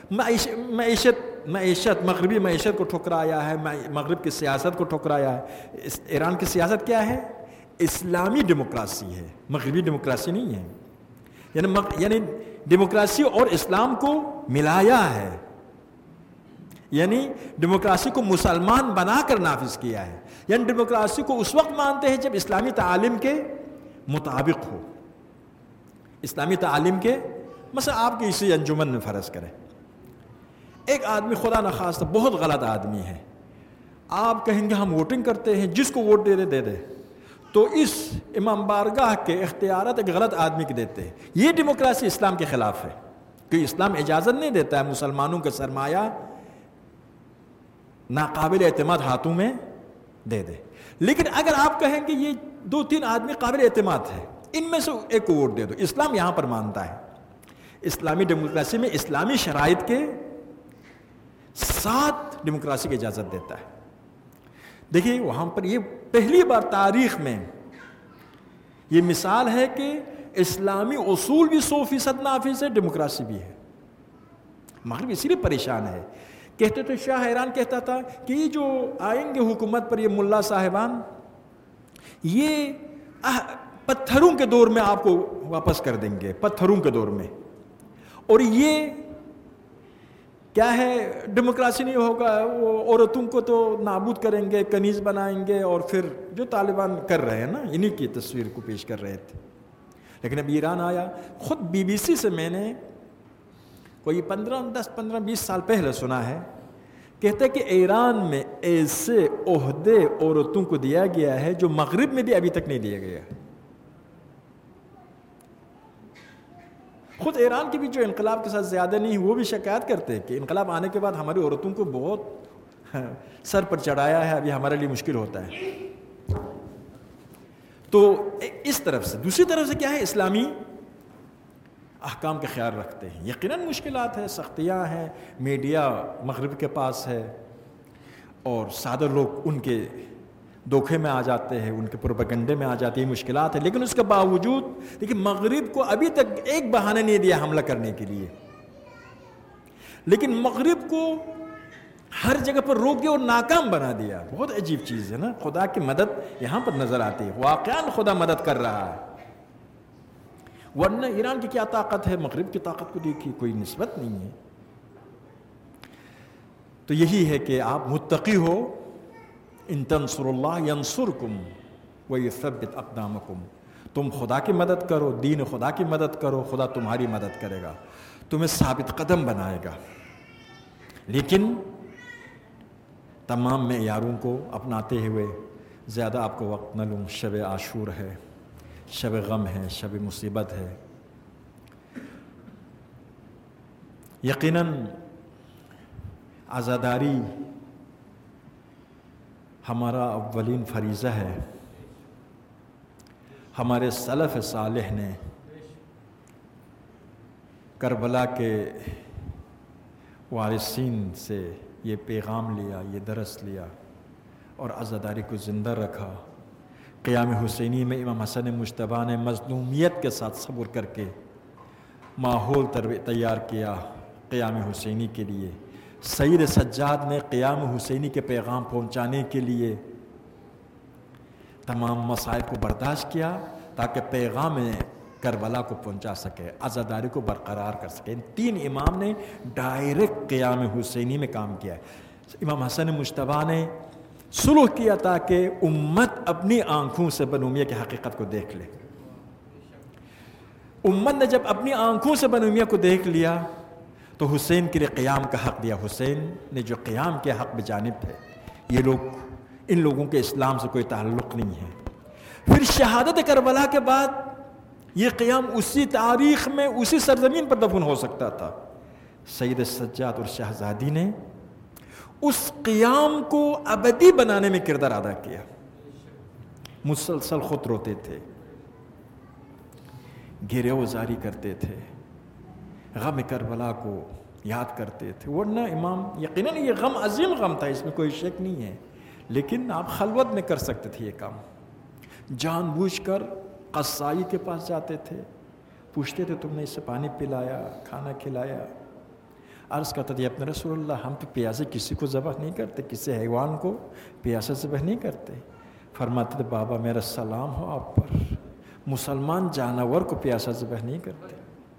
A: معیشت مغربی معیشت کو ٹھکرایا ہے، مغرب کی سیاست کو ٹھکرایا ہے۔ ایران کی سیاست کیا ہے؟ اسلامی ڈیموکراسی ہے، مغربی ڈیموکراسی نہیں ہے، یعنی ڈیموکراسی اور اسلام کو ملایا ہے، یعنی ڈیموکراسی کو مسلمان بنا کر نافذ کیا ہے، یعنی ڈیموکراسی کو اس وقت مانتے ہیں جب اسلامی تعالیم کے مطابق ہو، اسلامی تعالیم کے، مثلا آپ کی اسی انجمن میں فرض کریں ایک آدمی خدا نخواستہ بہت غلط آدمی ہے، آپ کہیں گے ہم ووٹنگ کرتے ہیں، جس کو ووٹ دے دے، تو اس امام بارگاہ کے اختیارات ایک غلط آدمی کے دیتے ہیں۔ یہ ڈیموکراسی اسلام کے خلاف ہے، کہ اسلام اجازت نہیں دیتا ہے مسلمانوں کا سرمایہ ناقابل اعتماد ہاتھوں میں دے دے۔ لیکن اگر آپ کہیں کہ یہ 2-3 آدمی قابل اعتماد ہے، ان میں سے ایک کو ووٹ دے دو، اسلام یہاں پر مانتا ہے، اسلامی ڈیموکراسی میں اسلامی شرائط کے ساتھ ڈیموکراسی کی اجازت دیتا ہے۔ دیکھیے وہاں پر یہ پہلی بار تاریخ میں یہ مثال ہے کہ اسلامی اصول بھی 100% نافذ ہے، ڈیموکراسی بھی ہے۔ مغرب اسی لیے پریشان ہے، کہتے تو شاہ ایران کہتا تھا کہ یہ جو آئیں گے حکومت پر یہ ملا صاحبان، یہ پتھروں کے دور میں آپ کو واپس کر دیں گے، پتھروں کے دور میں، اور یہ کیا ہے ڈیموکراسی نہیں ہوگا، وہ عورتوں کو تو نابود کریں گے، کنیز بنائیں گے، اور پھر جو طالبان کر رہے ہیں نا انہی کی تصویر کو پیش کر رہے تھے۔ لیکن اب ایران آیا، خود BBC سے میں نے کوئی 15-20 سال پہلے سنا ہے، کہتے کہ ایران میں ایسے عہدے عورتوں کو دیا گیا ہے جو مغرب میں بھی ابھی تک نہیں دیا گیا۔ خود ایران کے بھی جو انقلاب کے ساتھ زیادہ نہیں وہ بھی شکایت کرتے ہیں کہ انقلاب آنے کے بعد ہماری عورتوں کو بہت سر پر چڑھایا ہے، ابھی ہمارے لیے مشکل ہوتا ہے. تو اس طرف سے. دوسری طرف سے کیا ہے، اسلامی احکام کا خیال رکھتے ہیں. یقیناً مشکلات ہیں، سختیاں ہیں، میڈیا مغرب کے پاس ہے اور سادہ لوگ ان کے دھوکے میں آ جاتے ہیں، ان کے پروپیگنڈے میں آ جاتی ہیں، مشکلات ہیں. لیکن اس کے باوجود دیکھیں مغرب کو ابھی تک ایک بہانہ نہیں دیا حملہ کرنے کے لیے، لیکن مغرب کو ہر جگہ پر روک دیا اور ناکام بنا دیا. بہت عجیب چیز ہے نا. خدا کی مدد یہاں پر نظر آتی ہے، واقعاً خدا مدد کر رہا ہے. ورنہ ایران کی کیا طاقت ہے، مغرب کی طاقت کو دیکھیے، کوئی نسبت نہیں ہے. تو یہی ہے کہ آپ متقی ہو. ان تنصروا اللہ ینصرکم ویثبت اقدامکم. تم خدا کی مدد کرو، دین خدا کی مدد کرو، خدا تمہاری مدد کرے گا، تمہیں ثابت قدم بنائے گا. لیکن تمام معیاروں کو اپناتے ہوئے زیادہ آپ کو وقت نہ لوں. شب عاشور ہے، شب غم ہے، شب مصیبت ہے. یقیناً عزاداری ہمارا اولین فریضہ ہے. ہمارے سلف صالح نے کربلا کے وارثین سے یہ پیغام لیا، یہ درس لیا اور عزاداری کو زندہ رکھا. قیام حسینی میں امام حسن مجتبیٰ نے مظلومیت کے ساتھ صبر کر کے ماحول تیار کیا قیام حسینی کے لیے. سید سجاد نے قیام حسینی کے پیغام پہنچانے کے لیے تمام مصائب کو برداشت کیا تاکہ پیغام کربلا کو پہنچا سکے، عزاداری کو برقرار کر سکے. ان تین امام نے ڈائریکٹ قیام حسینی میں کام کیا. امام حسن مجتبیٰ نے سلوح کیا تاکہ امت اپنی آنکھوں سے بنو امیہ کی حقیقت کو دیکھ لے. امت نے جب اپنی آنکھوں سے بنو امیہ کو دیکھ لیا تو حسین کے لیے قیام کا حق دیا. حسین نے جو قیام کے حق بجانب تھے. یہ لوگ، ان لوگوں کے اسلام سے کوئی تعلق نہیں ہے. پھر شہادت کربلا کے بعد یہ قیام اسی تاریخ میں اسی سرزمین پر دفن ہو سکتا تھا. سید سجاد اور شہزادی نے اس قیام کو ابدی بنانے میں کردار ادا کیا. مسلسل خود روتے تھے، گریہ زاری کرتے تھے، غم کربلا کو یاد کرتے تھے. ورنہ امام یقیناً یہ غم عظیم غم تھا، اس میں کوئی شک نہیں ہے، لیکن آپ خلوت میں کر سکتے تھے یہ کام. جان بوجھ کر قصائی کے پاس جاتے تھے، پوچھتے تھے تم نے اسے پانی پلایا، کھانا کھلایا. عرض کرتا تھا اپنے رسول اللہ ہم تو پیاسے کسی کو ذبح نہیں کرتے، کسی حیوان کو پیاسے ذبح نہیں کرتے. فرماتے تھے بابا میرا سلام ہو آپ پر، مسلمان جانور کو پیاسا ذبح نہیں کرتے.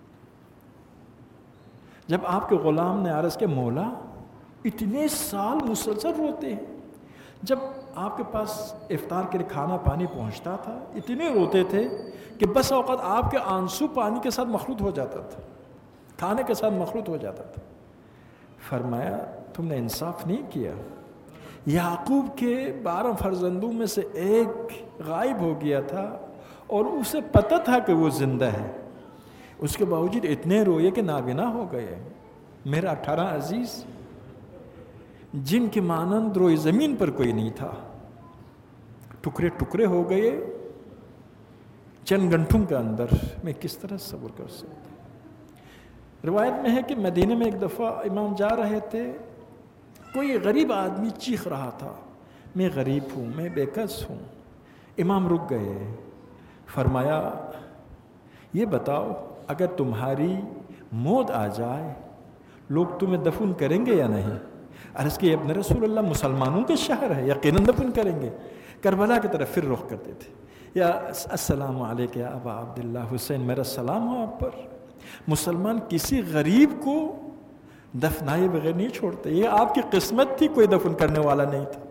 A: جب آپ کے غلام نے عرض کے مولا اتنے سال مسلسل روتے ہیں، جب آپ کے پاس افطار کے لیے کھانا پانی پہنچتا تھا اتنے روتے تھے کہ بس اوقات آپ کے آنسو پانی کے ساتھ مخلوط ہو جاتا تھا، کھانے کے ساتھ مخلوط ہو جاتا تھا. فرمایا تم نے انصاف نہیں کیا. یعقوب کے 12 فرزندوں میں سے ایک غائب ہو گیا تھا اور اسے پتہ تھا کہ وہ زندہ ہے، اس کے باوجود اتنے روئے کہ نابینا ہو گئے. میرا 18 عزیز جن کے مانند روئے زمین پر کوئی نہیں تھا، ٹکڑے ٹکڑے ہو گئے چند گھنٹوں کے اندر. میں کس طرح صبر کر سکتا. روایت میں ہے کہ مدینے میں ایک دفعہ امام جا رہے تھے، کوئی غریب آدمی چیخ رہا تھا میں غریب ہوں، میں بے کس ہوں. امام رک گئے. فرمایا یہ بتاؤ اگر تمہاری موت آ جائے لوگ تمہیں دفن کریں گے یا نہیں؟ عرض کہ ابن رسول اللہ مسلمانوں کے شہر ہے، یقیناً دفن کریں گے. کربلا کی طرف پھر رخ کرتے تھے. یا السلام علیکم یا ابا عبداللہ، حسین میرا سلام ہو آپ پر. مسلمان کسی غریب کو دفنائے بغیر نہیں چھوڑتے. یہ آپ کی قسمت تھی، کوئی دفن کرنے والا نہیں تھا.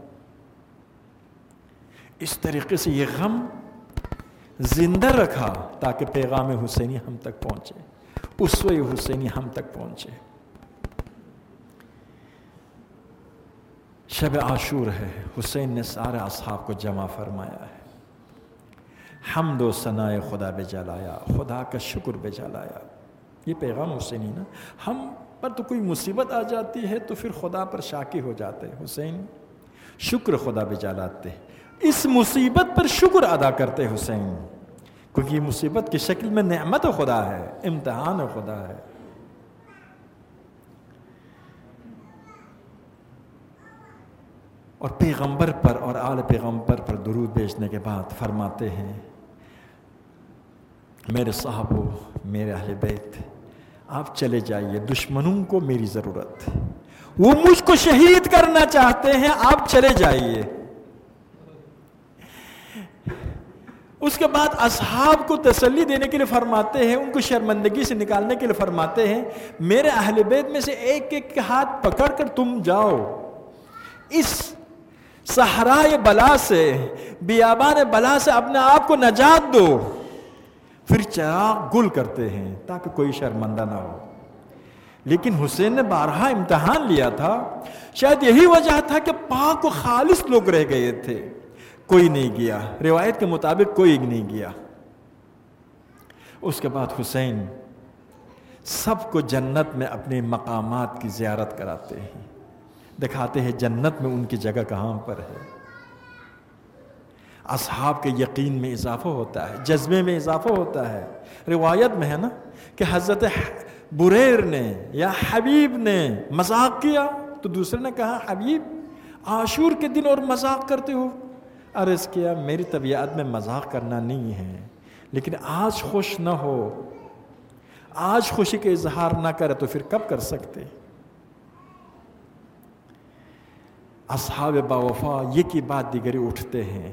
A: اس طریقے سے یہ غم زندہ رکھا تاکہ پیغام حسینی ہم تک پہنچے، اسوہ حسینی ہم تک پہنچے. شب عاشور ہے، حسین نے سارے اصحاب کو جمع فرمایا ہے. حمد و ثنائے خدا بجا لایا، خدا کا شکر بجا لایا. یہ پیغام حسینی نا. ہم پر تو کوئی مصیبت آ جاتی ہے تو پھر خدا پر شاکی ہو جاتے. حسین شکر خدا بجا لاتے, اس مصیبت پر شکر ادا کرتے حسین, کیونکہ یہ مصیبت کی شکل میں نعمت خدا ہے, امتحان خدا ہے. اور پیغمبر پر اور آل پیغمبر پر درود بھیجنے کے بعد فرماتے ہیں, میرے صحابو, میرے اہل بیت, آپ چلے جائیے, دشمنوں کو میری ضرورت, وہ مجھ کو شہید کرنا چاہتے ہیں, آپ چلے جائیے. اس کے بعد اصحاب کو تسلی دینے کے لیے فرماتے ہیں, ان کو شرمندگی سے نکالنے کے لیے فرماتے ہیں, میرے اہل بیت میں سے ایک ایک کے ہاتھ پکڑ کر تم جاؤ, اس صحرائے بلا سے, بیابان بلا سے اپنے آپ کو نجات دو. پھر چراغ گل کرتے ہیں تاکہ کوئی شرمندہ نہ ہو. لیکن حسین نے بارہا امتحان لیا تھا, شاید یہی وجہ تھا کہ پاک و خالص لوگ رہ گئے تھے, کوئی نہیں گیا, روایت کے مطابق کوئی نہیں گیا. اس کے بعد حسین سب کو جنت میں اپنے مقامات کی زیارت کراتے ہیں, دکھاتے ہیں جنت میں ان کی جگہ کہاں پر ہے. اصحاب کے یقین میں اضافہ ہوتا ہے, جذبے میں اضافہ ہوتا ہے. روایت میں ہے نا کہ حضرت بریر نے یا حبیب نے مذاق کیا تو دوسرے نے کہا, حبیب عاشور کے دن اور مذاق کرتے ہو؟ عرض کیا, میری طبیعت میں مذاق کرنا نہیں ہے, لیکن آج خوش نہ ہو, آج خوشی کا اظہار نہ کرے تو پھر کب کر سکتے. اصحاب باوفا یہ کی بات دیگری اٹھتے ہیں.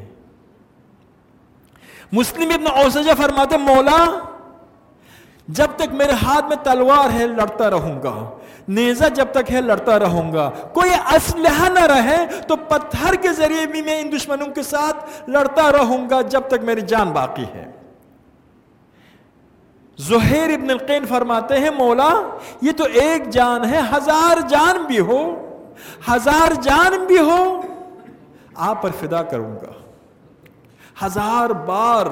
A: مسلم ابن اوسجہ فرماتے, مولا جب تک میرے ہاتھ میں تلوار ہے لڑتا رہوں گا, نیزہ جب تک ہے لڑتا رہوں گا, کوئی اسلحہ نہ رہے تو پتھر کے ذریعے بھی میں ان دشمنوں کے ساتھ لڑتا رہوں گا جب تک میری جان باقی ہے. زہیر ابن القین فرماتے ہیں, مولا یہ تو ایک جان ہے, 1000 جان بھی ہو, 1000 جان بھی ہو, آپ پر فدا کروں گا. 1000 بار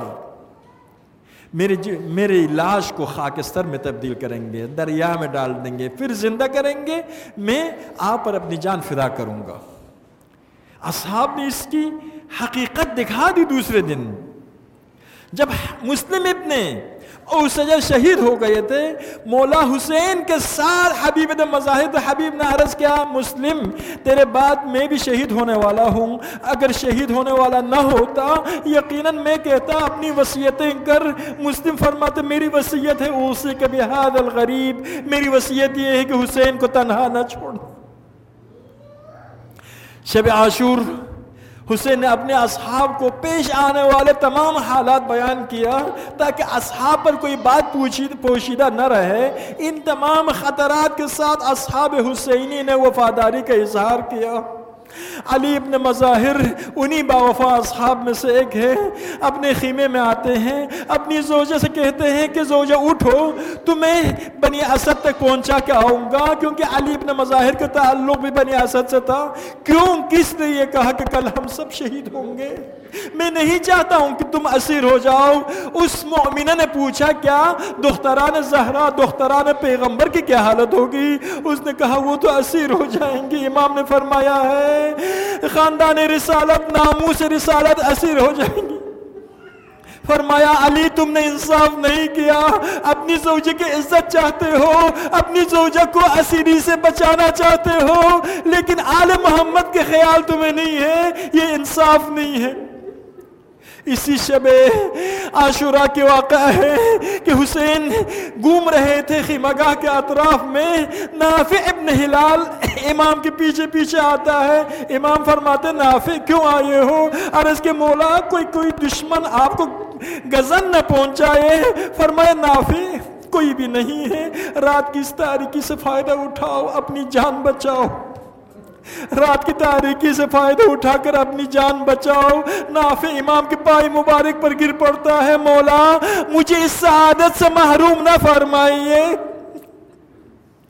A: میری لاش کو خاکستر میں تبدیل کریں گے, دریا میں ڈال دیں گے, پھر زندہ کریں گے, میں آپ پر اپنی جان فدا کروں گا. اصحاب نے اس کی حقیقت دکھا دی. دوسرے دن جب مسلم ابن اوسجہ شہید ہو گئے تھے, مولا حسین کے ساتھ حبیب نے مظاہر, حبیب نے عرض کیا, مسلم تیرے بعد میں بھی شہید ہونے والا ہوں, اگر شہید ہونے والا نہ ہوتا یقیناً میں کہتا اپنی وصیتیں کر. مسلم فرماتے, میری وصیت ہے اوصیک بہذا الغریب, میری وصیت یہ ہے کہ حسین کو تنہا نہ چھوڑ. شب عاشور حسین نے اپنے اصحاب کو پیش آنے والے تمام حالات بیان کیا تاکہ اصحاب پر کوئی بات پوشیدہ نہ رہے. ان تمام خطرات کے ساتھ اصحاب حسینی نے وفاداری کا اظہار کیا. علی ابن مظاہر انہی باوفا اصحاب میں سے ایک ہے. اپنے خیمے میں آتے ہیں, اپنی زوجہ سے کہتے ہیں کہ زوجہ اٹھو, تمہیں بنی اسد تک پہنچا کے آؤں گا, کیونکہ علی ابن مظاہر کا تعلق بھی بنی اسد سے تھا. کیوں, کس نے یہ کہا کہ کل ہم سب شہید ہوں گے؟ میں نہیں چاہتا ہوں کہ تم اسیر ہو جاؤ. اس مومنہ نے پوچھا, کیا دختران زہرا, دختران پیغمبر کی کیا حالت ہوگی؟ اس نے کہا وہ تو اسیر ہو جائیں گی. امام نے فرمایا ہے خاندان رسالت, ناموس رسالت اسیر ہو جائیں گی. فرمایا, علی تم نے انصاف نہیں کیا, اپنی زوجہ کی عزت چاہتے ہو, اپنی زوجہ کو اسیری سے بچانا چاہتے ہو, لیکن آل محمد کے خیال تمہیں نہیں ہے, یہ انصاف نہیں ہے. اسی شب عاشورہ کے واقعہ ہے کہ حسین گھوم رہے تھے خیمگاہ کے اطراف میں. نافع ابن ہلال امام کے پیچھے پیچھے آتا ہے. امام فرماتے, نافع کیوں آئے ہو؟ عرض کہ مولا کوئی دشمن آپ کو گزن نہ پہنچائے. فرمایا, نافع کوئی بھی نہیں ہے, رات کی اس تاریکی سے فائدہ اٹھاؤ, اپنی جان بچاؤ. رات کی تاریکی سے فائدہ اٹھا کر اپنی جان بچاؤ. نافع امام کے پائے مبارک پر گر پڑتا ہے, مولا مجھے اس سعادت سے محروم نہ فرمائیے.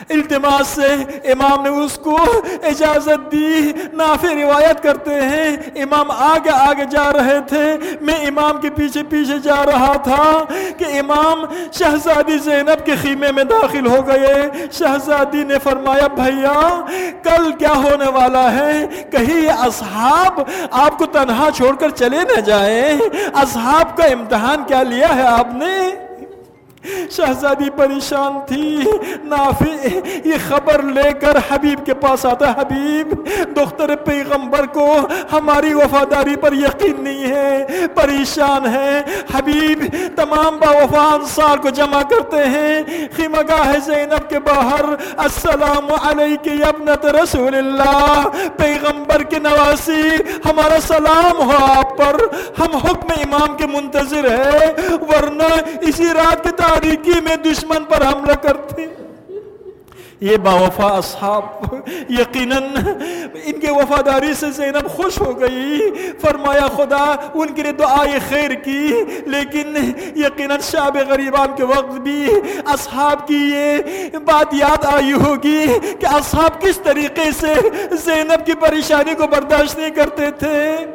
A: التماس سے امام نے اس کو اجازت دی۔ نافع روایت کرتے ہیں امام آگے آگے جا رہے تھے، میں امام کے پیچھے پیچھے جا رہا تھا کہ امام شہزادی زینب کے خیمے میں داخل ہو گئے۔ شہزادی نے فرمایا بھیا کل کیا ہونے والا ہے، کہیں یہ اصحاب آپ کو تنہا چھوڑ کر چلے نہ جائیں، اصحاب کا امتحان کیا لیا ہے آپ نے؟ شہزادی پریشان تھی۔ نافع یہ خبر لے کر حبیب کے پاس آتا، حبیب دختر پیغمبر کو ہماری وفاداری پر یقین نہیں ہے، پریشان ہے۔ حبیب تمام باوفا انصار کو جمع کرتے ہیں خیمگاہ زینب کے باہر۔ السلام علیک یا ابنت رسول اللہ، پیغمبر کے نواسی ہمارا سلام ہو آپ پر، ہم حکم امام کے منتظر ہیں، ورنہ اسی رات کے تاریکی میں دشمن پر حملہ کرتے۔ یہ باوفا اصحاب یقیناً ان کے وفاداری سے زینب خوش ہو گئی، فرمایا خدا ان کے لیے دعائے خیر کی، لیکن یقیناً شاب غریبان کے وقت بھی اصحاب کی یہ بات یاد آئی ہوگی کہ اصحاب کس طریقے سے زینب کی پریشانی کو برداشت نہیں کرتے تھے۔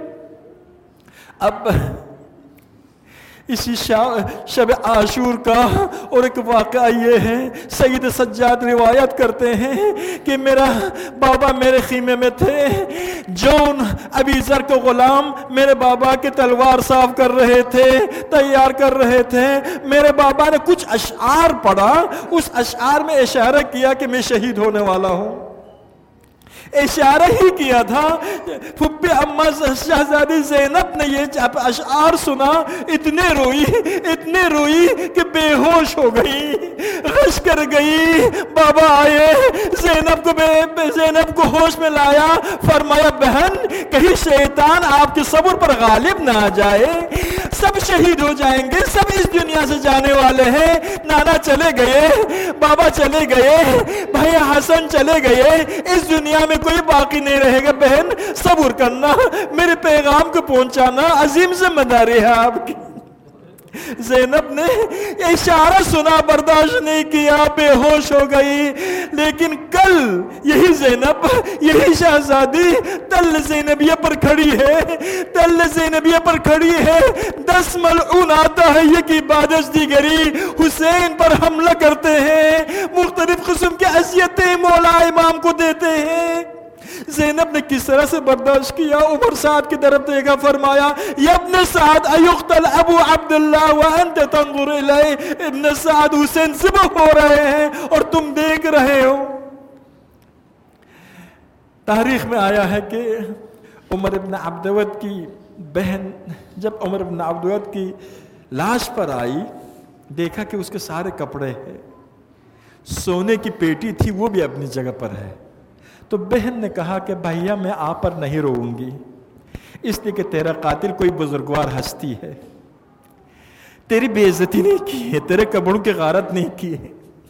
A: اب اسی شب عاشور کا اور ایک واقعہ یہ ہے، سید سجاد روایت کرتے ہیں کہ میرا بابا میرے خیمے میں تھے، جون ابی ذر کے غلام میرے بابا کے تلوار صاف کر رہے تھے، تیار کر رہے تھے۔ میرے بابا نے کچھ اشعار پڑھا، اس اشعار میں اشارہ کیا کہ میں شہید ہونے والا ہوں، اشارہ ہی کیا تھا۔ پھپھی اما شہزادی زینب نے یہ اشعار سنا، اتنے روئی کہ بے ہوش ہو گئی، غش کر گئی۔ بابا آئے، زینب کو ہوش میں لایا، فرمایا بہن کہیں شیطان آپ کے صبر پر غالب نہ آ جائے، سب شہید ہو جائیں گے، سب اس دنیا سے جانے والے ہیں۔ نانا چلے گئے، بابا چلے گئے، بھائی حسن چلے گئے، اس دنیا میں کوئی باقی نہیں رہے گا، بہن صبر کرنا، میرے پیغام کو پہنچانا عظیم ذمہ داری ہے آپ کی۔ زینب نے اشارہ سنا، برداشت نہیں کیا، بے ہوش ہو گئی۔ لیکن کل یہی زینب، یہی شہزادی تل زینبیہ پر کھڑی ہے، 10 ملعون آتا ہے یہ کی بادش دیگری، حسین پر حملہ کرتے ہیں، مختلف قسم کی اذیتیں مولا امام کو دیتے ہیں۔ زینب نے کس طرح سے برداشت کیا؟ عمر سعد کی طرف دیکھا، فرمایا یا ابن سعد ایقتل ابو عبداللہ وانت تنظر الیہ، ابن سعد حسین ذبح ہو رہے ہیں اور تم دیکھ رہے ہو۔ تاریخ میں آیا ہے کہ عمر ابن عبدود کی بہن جب عمر ابن عبدود کی لاش پر آئی، دیکھا کہ اس کے سارے کپڑے ہیں، سونے کی پیٹی تھی وہ بھی اپنی جگہ پر ہے، تو بہن نے کہا کہ بھائیا میں آپ پر نہیں روؤں گی، اس لیے کہ تیرا قاتل کوئی بزرگوار ہستی ہے، تیری بے عزتی نہیں کی ہے، تیرے کپڑوں کی غارت نہیں کی ہے۔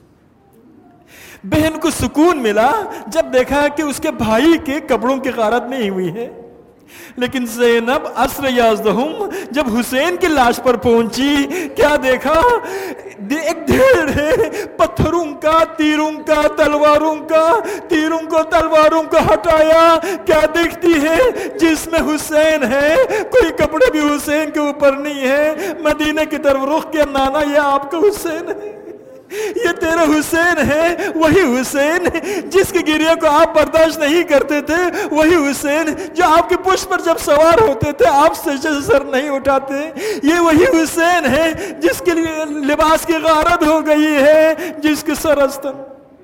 A: بہن کو سکون ملا جب دیکھا کہ اس کے بھائی کے کپڑوں کی غارت نہیں ہوئی ہے۔ لیکن زینب عصر یازدہم جب حسین کی لاش پر پہنچی، کیا دیکھا؟ ایک ڈھیر ہے پتھروں کا، تیروں کا، تلواروں کا، تیروں کو تلواروں کو ہٹایا، کیا دیکھتی ہے؟ جس میں حسین ہے، کوئی کپڑے بھی حسین کے اوپر نہیں ہے۔ مدینہ کی طرف رخ کیا، نانا یہ آپ کا حسین ہے، یہ تیرا حسین ہے، وہی حسین جس کے گریہ کو آپ برداشت نہیں کرتے تھے، وہی حسین جو آپ کے پشت پر جب سوار ہوتے تھے آپ سے سر نہیں اٹھاتے، یہ وہی حسین ہے جس کے لباس کی غارت ہو گئی ہے، جس کے سر استن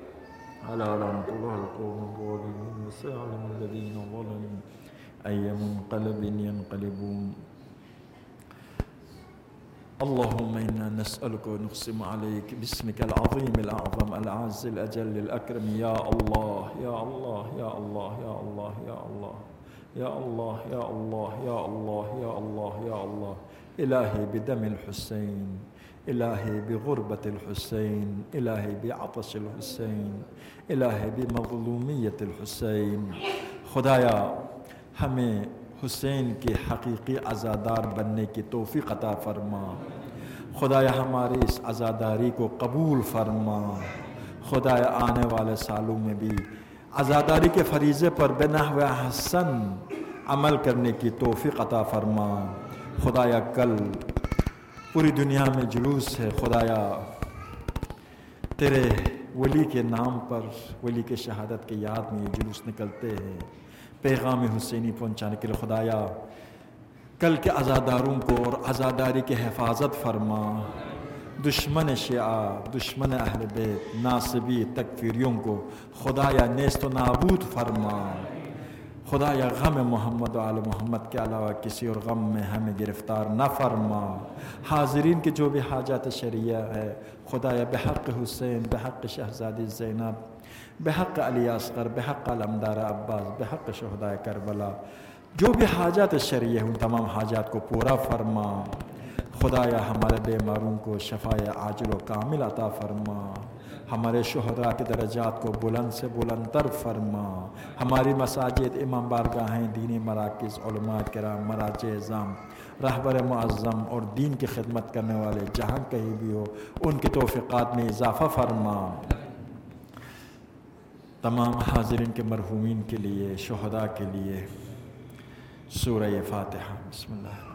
A: اللهم إنا نسألك ونقسم عليك باسمك العظيم الأعظم الأعز الأجل الأكرم يا الله يا الله يا الله يا الله يا الله يا الله يا الله يا الله يا الله يا الله إلهي بدم الحسين، إلهي بغربة الحسين، إلهي بعطش الحسين، إلهي بمظلومية الحسين۔ خدایا ہمیں حسین کے حقیقی عزادار بننے کی توفیق عطا فرما، خدایا ہماری اس عزاداری کو قبول فرما، خدایا آنے والے سالوں میں بھی عزاداری کے فریضے پر بنحو حسن عمل کرنے کی توفیق عطا فرما۔ خدایا کل پوری دنیا میں جلوس ہے، خدایا تیرے ولی کے نام پر، ولی کے شہادت کے یاد میں یہ جلوس نکلتے ہیں پیغام حسینی پہنچانے کے لیے۔ خدایا کل کے عزاداروں کو اور عزاداری کی حفاظت فرما، دشمن شیعہ، دشمن اہل بیت، ناصبی تکفیریوں کو خدایا نیست و نابود فرما۔ خدایا غم محمد و آل محمد کے علاوہ کسی اور غم میں ہمیں گرفتار نہ فرما۔ حاضرین کی جو بھی حاجات شرعیہ ہے خدایا بحق حسین، بحق شہزادی زینب، بحق علی اصغر، بحق علمدار عباس، بحق شہدائے کربلا، جو بھی حاجات شرعیہ ہیں ان تمام حاجات کو پورا فرما۔ خدایا ہمارے بیماروں کو شفائے عاجل و کامل عطا فرما، ہمارے شہداء کے درجات کو بلند سے بلند تر فرما، ہماری مساجد، امام بارگاہیں، دینی مراکز، علماء کرام، مراجع اعظام، رہبر معظم اور دین کی خدمت کرنے والے جہاں کہیں بھی ہو ان کی توفیقات میں اضافہ فرما۔ تمام حاضرین کے مرحومین کے لیے، شہداء کے لیے سورہ فاتحہ۔ بسم اللہ۔